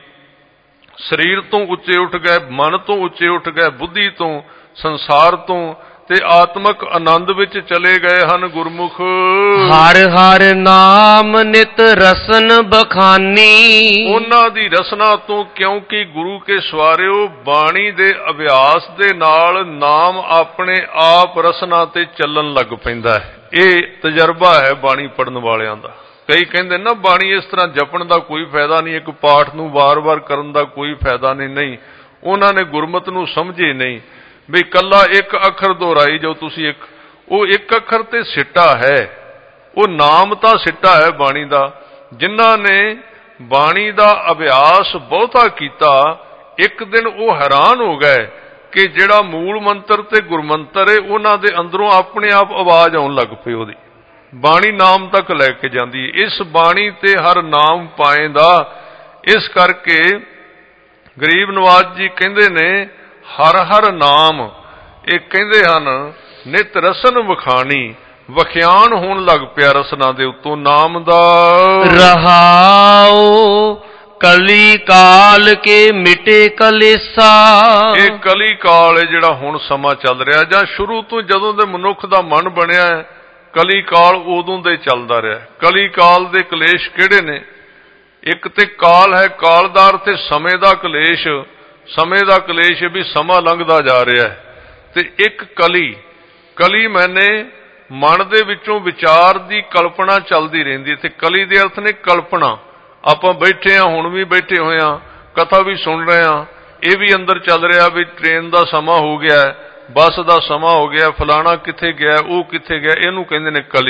ਸਰੀਰ ਤੋਂ ਉੱਚੇ ਉੱਠ ਗਏ, ਮਨ ਤੋਂ ਉੱਚੇ ਉੱਠ ਗਏ, ਬੁੱਧੀ ਤੋਂ, ਸੰਸਾਰ ਤੋਂ, ਤੇ ਆਤਮਿਕ ਆਨੰਦ ਵਿੱਚ ਚਲੇ ਗਏ ਹਨ ਗੁਰਮੁਖ। ਹਰ ਹਰ ਨਾਮ ਨਿਤ ਰਸਨ ਬਖਾਨੀ। ਉਹਨਾਂ ਦੀ ਰਸਨਾ ਤੋਂ, ਕਿਉਂਕਿ ਗੁਰੂ ਕੇ ਸਵਾਰਿਓ ਬਾਣੀ ਦੇ ਅਭਿਆਸ ਦੇ ਨਾਲ ਨਾਮ ਆਪਣੇ ਆਪ ਰਸਨਾ ਤੇ ਚੱਲਣ ਲੱਗ ਪੈਂਦਾ ਹੈ। ਇਹ ਤਜਰਬਾ ਹੈ ਬਾਣੀ ਪੜ੍ਹਨ ਵਾਲਿਆਂ ਦਾ। ਕਈ ਕਹਿੰਦੇ ਨਾ ਬਾਣੀ ਇਸ ਤਰ੍ਹਾਂ ਜਪਣ ਦਾ ਕੋਈ ਫਾਇਦਾ ਨਹੀਂ, ਇੱਕ ਪਾਠ ਨੂੰ ਵਾਰ-ਵਾਰ ਕਰਨ ਦਾ ਕੋਈ ਫਾਇਦਾ ਨਹੀਂ। ਨਹੀਂ, ਉਹਨਾਂ ਨੇ ਗੁਰਮਤਿ ਨੂੰ ਸਮਝੇ ਨਹੀਂ ਵੀ ਕੱਲਾ ਇੱਕ ਅੱਖਰ ਦੁਹਰਾਈ ਜੋ ਤੁਸੀਂ ਉਹ ਇੱਕ ਅੱਖਰ ਤੇ ਸਿੱਟਾ ਹੈ, ਉਹ ਨਾਮ ਤਾਂ ਸਿੱਟਾ ਹੈ ਬਾਣੀ ਦਾ। ਜਿਨ੍ਹਾਂ ਨੇ ਬਾਣੀ ਦਾ ਅਭਿਆਸ ਬਹੁਤਾ ਕੀਤਾ, ਇੱਕ ਦਿਨ ਉਹ ਹੈਰਾਨ ਹੋ ਗਏ ਕਿ ਜਿਹੜਾ ਮੂਲ ਮੰਤਰ ਤੇ ਗੁਰਮੰਤਰ ਹੈ, ਉਹਨਾਂ ਦੇ ਅੰਦਰੋਂ ਆਪਣੇ ਆਪ ਆਵਾਜ਼ ਆਉਣ ਲੱਗ ਪਈ ਉਹਦੀ। ਬਾਣੀ ਨਾਮ ਤੱਕ ਲੈ ਕੇ ਜਾਂਦੀ ਹੈ। ਇਸ ਬਾਣੀ ਤੇ ਹਰ ਨਾਮ ਪਾਏਂਦਾ। ਇਸ ਕਰਕੇ ਗਰੀਬ ਨਵਾਜ ਜੀ ਕਹਿੰਦੇ ਨੇ, ਹਰ ਹਰ ਨਾਮ, ਇਹ ਕਹਿੰਦੇ ਹਨ ਨਿਤ ਰਸਨ ਵਖਾਣੀ, ਵਖਿਆਨ ਹੋਣ ਲੱਗ ਪਿਆ ਰਸਨਾ ਦੇ ਉੱਤੋਂ ਨਾਮ ਦਾ। ਰਹਾਉ ਕਲੀ ਕਾਲ ਕੇ ਮਿਟੇ ਕਲੇਸਾ। ਇਹ ਕਲੀ ਕਾਲ ਹੈ ਜਿਹੜਾ ਹੁਣ ਸਮਾਂ ਚੱਲ ਰਿਹਾ, ਜਾਂ ਸ਼ੁਰੂ ਤੋਂ ਜਦੋਂ ਦੇ ਮਨੁੱਖ ਦਾ ਮਨ ਬਣਿਆ ਹੈ, ਕਲੀ ਕਾਲ ਉਦੋਂ ਦੇ ਚੱਲਦਾ ਰਿਹਾ। ਕਲੀ ਕਾਲ ਦੇ ਕਲੇਸ਼ ਕਿਹੜੇ ਨੇ? ਇੱਕ ਤੇ ਕਾਲ ਹੈ, ਕਾਲ ਦਾ ਅਰਥ ਹੈ ਸਮੇਂ ਦਾ ਕਲੇਸ਼, ਸਮੇਂ ਦਾ ਕਲੇਸ਼ ਵੀ ਸਮਾਂ ਲੰਘਦਾ ਜਾ ਰਿਹਾ ਹੈ। ਤੇ ਇੱਕ ਕਲੀ, ਕਲੀ ਮੈਨੇ ਮਨ ਦੇ ਵਿੱਚੋਂ ਵਿਚਾਰ ਦੀ ਕਲਪਨਾ ਚੱਲਦੀ ਰਹਿੰਦੀ ਹੈ। ਤੇ ਕਲੀ ਦੇ ਅਰਥ ਨੇ ਕਲਪਨਾ। ਆਪਾਂ ਬੈਠੇ ਹਾਂ, ਹੁਣ ਵੀ ਬੈਠੇ ਹੋਏ ਹਾਂ, ਕਥਾ ਵੀ ਸੁਣ ਰਹੇ ਹਾਂ, ਇਹ ਵੀ ਅੰਦਰ ਚੱਲ ਰਿਹਾ ਵੀ ਟ੍ਰੇਨ ਦਾ ਸਮਾਂ ਹੋ ਗਿਆ, ਬੱਸ ਦਾ ਸਮਾਂ ਹੋ ਗਿਆ, ਫਲਾਣਾ ਕਿੱਥੇ ਗਿਆ, ਉਹ ਕਿੱਥੇ ਗਿਆ, ਇਹਨੂੰ ਕਹਿੰਦੇ ਨੇ ਕਲੀ।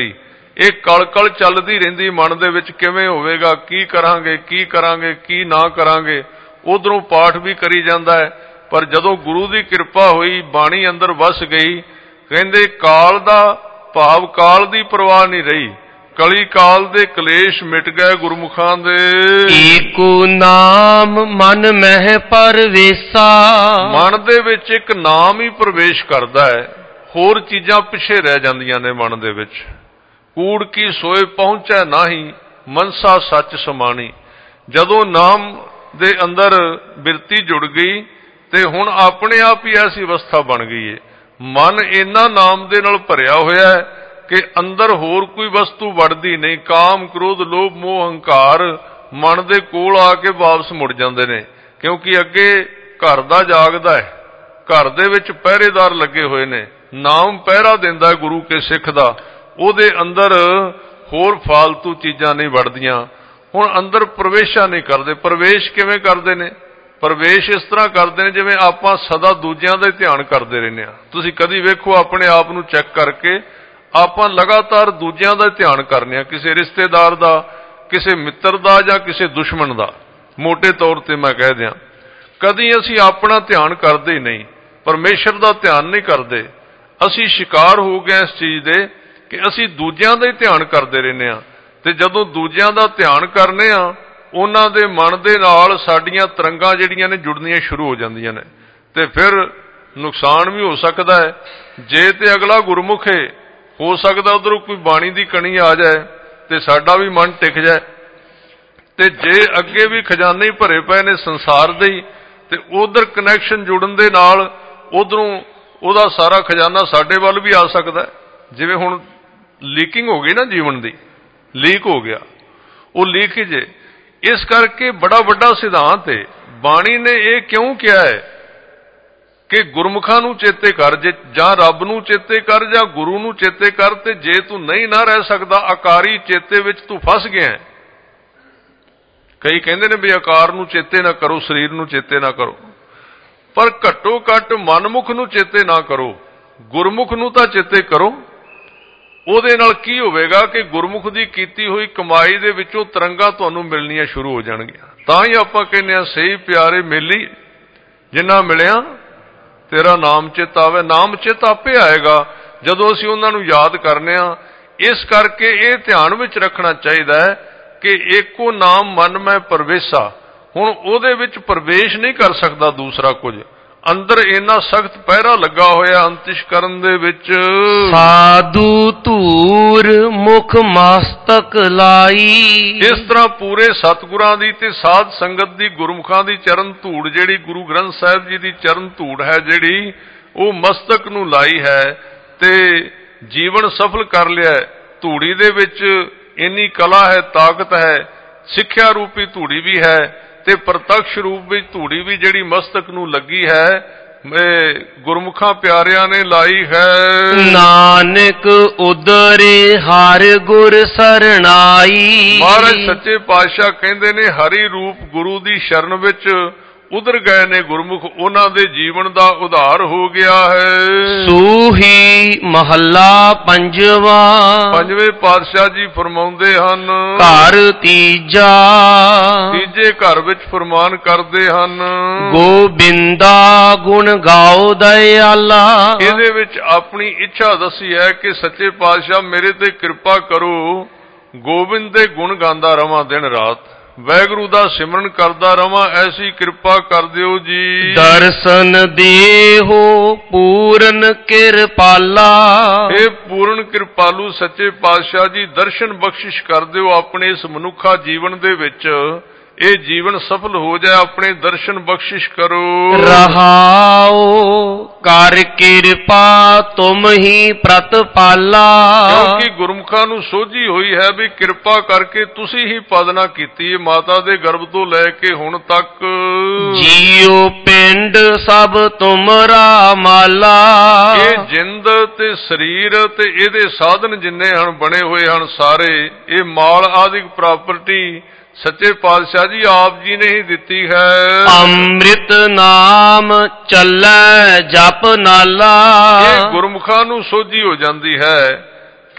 ਇਹ ਕਲ ਚੱਲਦੀ ਰਹਿੰਦੀ ਮਨ ਦੇ ਵਿੱਚ, ਕਿਵੇਂ ਹੋਵੇਗਾ, ਕੀ ਕਰਾਂਗੇ ਕੀ ਨਾ ਕਰਾਂਗੇ। ਉਧਰੋਂ ਪਾਠ ਵੀ ਕਰੀ ਜਾਂਦਾ ਹੈ, ਪਰ ਜਦੋਂ ਗੁਰੂ ਦੀ ਕਿਰਪਾ ਹੋਈ, ਬਾਣੀ ਅੰਦਰ ਵਸ ਗਈ, ਕਹਿੰਦੇ ਕਾਲ ਦਾ ਭਾਵ ਕਾਲ ਦੀ ਪਰਵਾਹ ਨਹੀਂ ਰਹੀ, ਕਲੀ ਕਾਲ ਦੇ ਕਲੇਸ਼ ਮਿਟ ਗਏ ਗੁਰਮੁਖਾਂ ਦੇ। ਏਕੋ ਨਾਮ ਮਨ ਮਹਿ ਪਰਵੇਸਾ, ਮਨ ਦੇ ਵਿੱਚ ਇੱਕ ਨਾਮ ਹੀ ਪ੍ਰਵੇਸ਼ ਕਰਦਾ ਹੈ, ਹੋਰ ਚੀਜ਼ਾਂ ਪਿੱਛੇ ਰਹਿ ਜਾਂਦੀਆਂ ਨੇ ਮਨ ਦੇ ਵਿੱਚ। ਕੂੜ ਕੀ ਸੋਏ ਪਹੁੰਚੈ ਨਾਹੀ, ਮਨਸਾ ਸੱਚ ਸਮਾਣੀ। ਜਦੋਂ ਨਾਮ ਦੇ ਅੰਦਰ ਬਿਰਤੀ ਜੁੜ ਗਈ ਤੇ ਹੁਣ ਆਪਣੇ ਆਪ ਹੀ ਐਸੀ ਅਵਸਥਾ ਬਣ ਗਈ ਹੈ, ਮਨ ਇੰਨਾ ਨਾਮ ਦੇ ਨਾਲ ਭਰਿਆ ਹੋਇਆ ਹੈ ਕਿ ਅੰਦਰ ਹੋਰ ਕੋਈ ਵਸਤੂ ਵੜਦੀ ਨਹੀਂ। ਕਾਮ ਕ੍ਰੋਧ ਲੋਭ ਮੋਹ ਹੰਕਾਰ ਮਨ ਦੇ ਕੋਲ ਆ ਕੇ ਵਾਪਸ ਮੁੜ ਜਾਂਦੇ ਨੇ, ਕਿਉਂਕਿ ਅੱਗੇ ਘਰ ਦਾ ਜਾਗਦਾ ਹੈ, ਘਰ ਦੇ ਵਿੱਚ ਪਹਿਰੇਦਾਰ ਲੱਗੇ ਹੋਏ ਨੇ, ਨਾਮ ਪਹਿਰਾ ਦਿੰਦਾ ਗੁਰੂ ਕੇ ਸਿੱਖ ਦਾ, ਉਹਦੇ ਅੰਦਰ ਹੋਰ ਫਾਲਤੂ ਚੀਜ਼ਾਂ ਨਹੀਂ ਵੜਦੀਆਂ। ਹੁਣ ਅੰਦਰ ਪ੍ਰਵੇਸ਼ਾ ਨਹੀਂ ਕਰਦੇ। ਪ੍ਰਵੇਸ਼ ਕਿਵੇਂ ਕਰਦੇ ਨੇ? ਪ੍ਰਵੇਸ਼ ਇਸ ਤਰ੍ਹਾਂ ਕਰਦੇ ਨੇ ਜਿਵੇਂ ਆਪਾਂ ਸਦਾ ਦੂਜਿਆਂ ਦਾ ਧਿਆਨ ਕਰਦੇ ਰਹਿੰਦੇ ਹਾਂ। ਤੁਸੀਂ ਕਦੀ ਵੇਖੋ ਆਪਣੇ ਆਪ ਨੂੰ ਚੈੱਕ ਕਰਕੇ, ਆਪਾਂ ਲਗਾਤਾਰ ਦੂਜਿਆਂ ਦਾ ਧਿਆਨ ਕਰਨੇ ਆ, ਕਿਸੇ ਰਿਸ਼ਤੇਦਾਰ ਦਾ, ਕਿਸੇ ਮਿੱਤਰ ਦਾ ਜਾਂ ਕਿਸੇ ਦੁਸ਼ਮਣ ਦਾ, ਮੋਟੇ ਤੌਰ ਤੇ ਮੈਂ ਕਹਿ ਦਿਆਂ। ਕਦੀ ਅਸੀਂ ਆਪਣਾ ਧਿਆਨ ਕਰਦੇ ਹੀ ਨਹੀਂ, ਪਰਮੇਸ਼ਰ ਦਾ ਧਿਆਨ ਨਹੀਂ ਕਰਦੇ। ਅਸੀਂ ਸ਼ਿਕਾਰ ਹੋ ਗਏ ਇਸ ਚੀਜ਼ ਦੇ ਕਿ ਅਸੀਂ ਦੂਜਿਆਂ ਦਾ ਹੀ ਧਿਆਨ ਕਰਦੇ ਰਹਿੰਦੇ ਹਾਂ, ਤੇ ਜਦੋਂ ਦੂਜਿਆਂ ਦਾ ਧਿਆਨ ਕਰਨੇ ਆ, ਉਹਨਾਂ ਦੇ ਮਨ ਦੇ ਨਾਲ ਸਾਡੀਆਂ ਤਰੰਗਾਂ ਜਿਹੜੀਆਂ ਨੇ ਜੁੜਨੀਆਂ ਸ਼ੁਰੂ ਹੋ ਜਾਂਦੀਆਂ ਨੇ, ਤੇ ਫਿਰ ਨੁਕਸਾਨ ਵੀ ਹੋ ਸਕਦਾ ਹੈ। ਜੇ ਤੇ ਅਗਲਾ ਗੁਰਮੁਖ ਹੈ, ਹੋ ਸਕਦਾ ਉਧਰੋਂ ਕੋਈ ਬਾਣੀ ਦੀ ਕਣੀ ਆ ਜਾਏ ਤੇ ਸਾਡਾ ਵੀ ਮਨ ਟਿਕ ਜਾਏ, ਤੇ ਜੇ ਅੱਗੇ ਵੀ ਖਜ਼ਾਨੇ ਭਰੇ ਪਏ ਨੇ ਸੰਸਾਰ ਦੇ ਹੀ, ਤੇ ਉਧਰ ਕਨੈਕਸ਼ਨ ਜੁੜਨ ਦੇ ਨਾਲ ਉਧਰੋਂ ਉਹਦਾ ਸਾਰਾ ਖਜ਼ਾਨਾ ਸਾਡੇ ਵੱਲ ਵੀ ਆ ਸਕਦਾ ਹੈ। ਜਿਵੇਂ ਹੁਣ ਲੀਕਿੰਗ ਹੋ ਗਈ ਨਾ, ਜੀਵਨ ਦੀ ਲੀਕ ਹੋ ਗਿਆ, ਉਹ ਲੀਕੇਜ ਹੈ। ਇਸ ਕਰਕੇ ਬੜਾ ਵੱਡਾ ਸਿਧਾਂਤ ਹੈ। ਬਾਣੀ ਨੇ ਇਹ ਕਿਉਂ ਕਿਹਾ ਹੈ ਕਿ ਗੁਰਮੁਖਾਂ ਨੂੰ ਚੇਤੇ ਕਰ, ਜਾਂ ਰੱਬ ਨੂੰ ਚੇਤੇ ਕਰ ਜਾਂ ਗੁਰੂ ਨੂੰ ਚੇਤੇ ਕਰ, ਤੇ ਜੇ ਤੂੰ ਨਹੀਂ ਨਾ ਰਹਿ ਸਕਦਾ ਆਕਾਰੀ ਚੇਤੇ ਵਿੱਚ ਤੂੰ ਫਸ ਗਿਆ। ਕਈ ਕਹਿੰਦੇ ਨੇ ਵੀ ਆਕਾਰ ਨੂੰ ਚੇਤੇ ਨਾ ਕਰੋ, ਸਰੀਰ ਨੂੰ ਚੇਤੇ ਨਾ ਕਰੋ, ਪਰ ਘੱਟੋ ਘੱਟ ਮਨਮੁਖ ਨੂੰ ਚੇਤੇ ਨਾ ਕਰੋ, ਗੁਰਮੁਖ ਨੂੰ ਤਾਂ ਚੇਤੇ ਕਰੋ। ਉਹਦੇ ਨਾਲ ਕੀ ਹੋਵੇਗਾ ਕਿ ਗੁਰਮੁਖ ਦੀ ਕੀਤੀ ਹੋਈ ਕਮਾਈ ਦੇ ਵਿੱਚੋਂ ਤਰੰਗਾਂ ਤੁਹਾਨੂੰ ਮਿਲਣੀਆਂ ਸ਼ੁਰੂ ਹੋ ਜਾਣਗੀਆਂ। ਤਾਂ ਹੀ ਆਪਾਂ ਕਹਿੰਦੇ ਹਾਂ, ਸਹੀ ਪਿਆਰੇ ਮੇਲੀ ਜਿੰਨਾ ਮਿਲਿਆ ਤੇਰਾ ਨਾਮ ਚਿਤ ਆਵੇ। ਨਾਮ ਚਿਤ ਆਪੇ ਆਏਗਾ ਜਦੋਂ ਅਸੀਂ ਉਹਨਾਂ ਨੂੰ ਯਾਦ ਕਰਨੇ ਆ। ਇਸ ਕਰਕੇ ਇਹ ਧਿਆਨ ਵਿੱਚ ਰੱਖਣਾ ਚਾਹੀਦਾ ਹੈ ਕਿ ਏਕੋ ਨਾਮ ਮਨ ਮੈਂ ਪਰਵੇਸਾ। ਹੁਣ ਉਹਦੇ ਵਿੱਚ ਪ੍ਰਵੇਸ਼ ਨਹੀਂ ਕਰ ਸਕਦਾ ਦੂਸਰਾ ਕੁਝ, ਅੰਦਰ ਇੰਨਾ ਸਖਤ ਪਹਿਰਾ ਲੱਗਾ ਹੋਇਆ ਅੰਤਿਸ਼ਕਰਨ ਦੇ ਵਿੱਚ। ਸਾਧੂ ਧੂਰ ਮੁਖ ਮਸਤਕ ਲਾਈ। ਇਸ ਤਰ੍ਹਾਂ ਪੂਰੇ ਸਤਿਗੁਰਾਂ ਦੀ ਤੇ ਸਾਧ ਸੰਗਤ ਦੀ, ਗੁਰਮੁਖਾਂ ਦੀ ਚਰਨ ਧੂੜ, ਜਿਹੜੀ ਗੁਰੂ ਗ੍ਰੰਥ ਸਾਹਿਬ ਜੀ ਦੀ ਚਰਨ ਧੂੜ ਹੈ, ਜਿਹੜੀ ਉਹ ਮਸਤਕ ਨੂੰ ਲਾਈ ਹੈ ਤੇ ਜੀਵਨ ਸਫਲ ਕਰ ਲਿਆ। ਧੂੜੀ ਦੇ ਵਿੱਚ ਇੰਨੀ ਕਲਾ ਹੈ, ਤਾਕਤ ਹੈ, ਸਿੱਖਿਆ ਰੂਪੀ ਧੂੜੀ ਵੀ ਹੈ ਤੇ ਪ੍ਰਤੱਖ ਰੂਪ ਵਿੱਚ ਧੂੜੀ ਵੀ ਜਿਹੜੀ ਮਸਤਕ ਨੂੰ ਲੱਗੀ ਹੈ, ਗੁਰਮੁਖਾਂ ਪਿਆਰਿਆਂ ਨੇ ਲਾਈ ਹੈ। ਨਾਨਕ ਉਦਰੇ ਹਰ ਗੁਰ ਸਰਣਾਈ। ਮਹਾਰਾਜ ਸੱਚੇ ਪਾਤਸ਼ਾਹ ਕਹਿੰਦੇ ਨੇ, ਹਰੀ ਰੂਪ ਗੁਰੂ ਦੀ ਸ਼ਰਨ ਵਿੱਚ ਉਧਰ ਗਏ ਨੇ ਗੁਰਮੁਖ, ਉਹਨਾਂ ਦੇ ਜੀਵਨ ਦਾ ਉਧਾਰ ਹੋ ਗਿਆ ਹੈ। ਸੂਹੀ ਮਹੱਲਾ ਪੰਜਵਾਂ। ਪੰਜਵੇਂ ਪਾਤਸ਼ਾਹ ਜੀ ਫਰਮਾਉਂਦੇ ਹਨ, ਘਰ ਤੀਜਾ। ਤੀਜੇ ਘਰ ਵਿੱਚ ਫਰਮਾਨ ਕਰਦੇ ਹਨ, ਗੋਬਿੰਦਾ ਗੁਣ ਗਾਓ ਦਇਆਲਾ। ਇਹਦੇ ਵਿੱਚ ਆਪਣੀ ਇੱਛਾ ਦੱਸੀ ਹੈ ਕਿ ਸੱਚੇ ਪਾਤਸ਼ਾਹ ਮੇਰੇ ਤੇ ਕਿਰਪਾ ਕਰੋ, ਗੋਬਿੰਦ ਦੇ ਗੁਣ ਗਾਉਂਦਾ ਰਵਾਂ ਦਿਨ ਰਾਤ, ਵਾਹਿਗੁਰੂ ਦਾ ਸਿਮਰਨ ਕਰਦਾ ਰਵਾਂ, ਐਸੀ ਕਿਰਪਾ ਕਰ ਦਿਓ ਜੀ। ਦਰਸ਼ਨ ਦੇਹੋ ਪੂਰਨ ਕਿਰਪਾਲਾ। ਇਹ ਪੂਰਨ ਕਿਰਪਾਲੂ ਸੱਚੇ ਪਾਤਸ਼ਾਹ ਜੀ, ਦਰਸ਼ਨ ਬਖਸ਼ਿਸ਼ ਕਰ ਦਿਓ ਆਪਣੇ ਇਸ ਮਨੁੱਖਾ ਜੀਵਨ ਦੇ ਵਿੱਚ, ਇਹ ਜੀਵਨ ਸਫਲ ਹੋ ਜਾਏ, ਆਪਣੇ ਦਰਸ਼ਨ ਬਖਸ਼ਿਸ਼ ਕਰੋ। ਰਹਾਓ ਕਰ ਕਿਰਪਾ ਤੁਮ ਹੀ ਪ੍ਰਤਪਾਲਾ। ਕਿਉਂਕਿ ਗੁਰਮੁਖਾਂ ਨੂੰ ਸੋਝੀ ਹੋਈ ਹੈ ਵੀ ਕਿਰਪਾ ਕਰਕੇ ਤੁਸੀਂ ਹੀ ਪਾਲਣਾ ਕੀਤੀ ਹੈ, ਮਾਤਾ ਦੇ ਗਰਭ ਤੋਂ ਲੈ ਕੇ ਹੁਣ ਤੱਕ। ਜੀਉ ਪਿੰਡ ਸਭ ਤੁਮਰਾ ਮਾਲਾ। ਇਹ ਜਿੰਦ ਤੇ ਸਰੀਰ ਤੇ ਇਹਦੇ ਸਾਧਨ ਜਿੰਨੇ ਹਨ ਬਣੇ ਹੋਏ ਹਨ ਸਾਰੇ, ਇਹ ਮਾਲ ਆਦਿਕ ਪ੍ਰਾਪਰਟੀ ਸੱਚੇ ਪਾਤਸ਼ਾਹ ਜੀ ਆਪ ਜੀ ਨੇ ਹੀ ਦਿੱਤੀ ਹੈ। ਅੰਮ੍ਰਿਤ ਨਾਮ ਚੱਲੈ ਜਪ ਨਾਲਾ। ਇਹ ਗੁਰਮੁਖਾਂ ਨੂੰ ਸੋਝੀ ਹੋ ਜਾਂਦੀ ਹੈ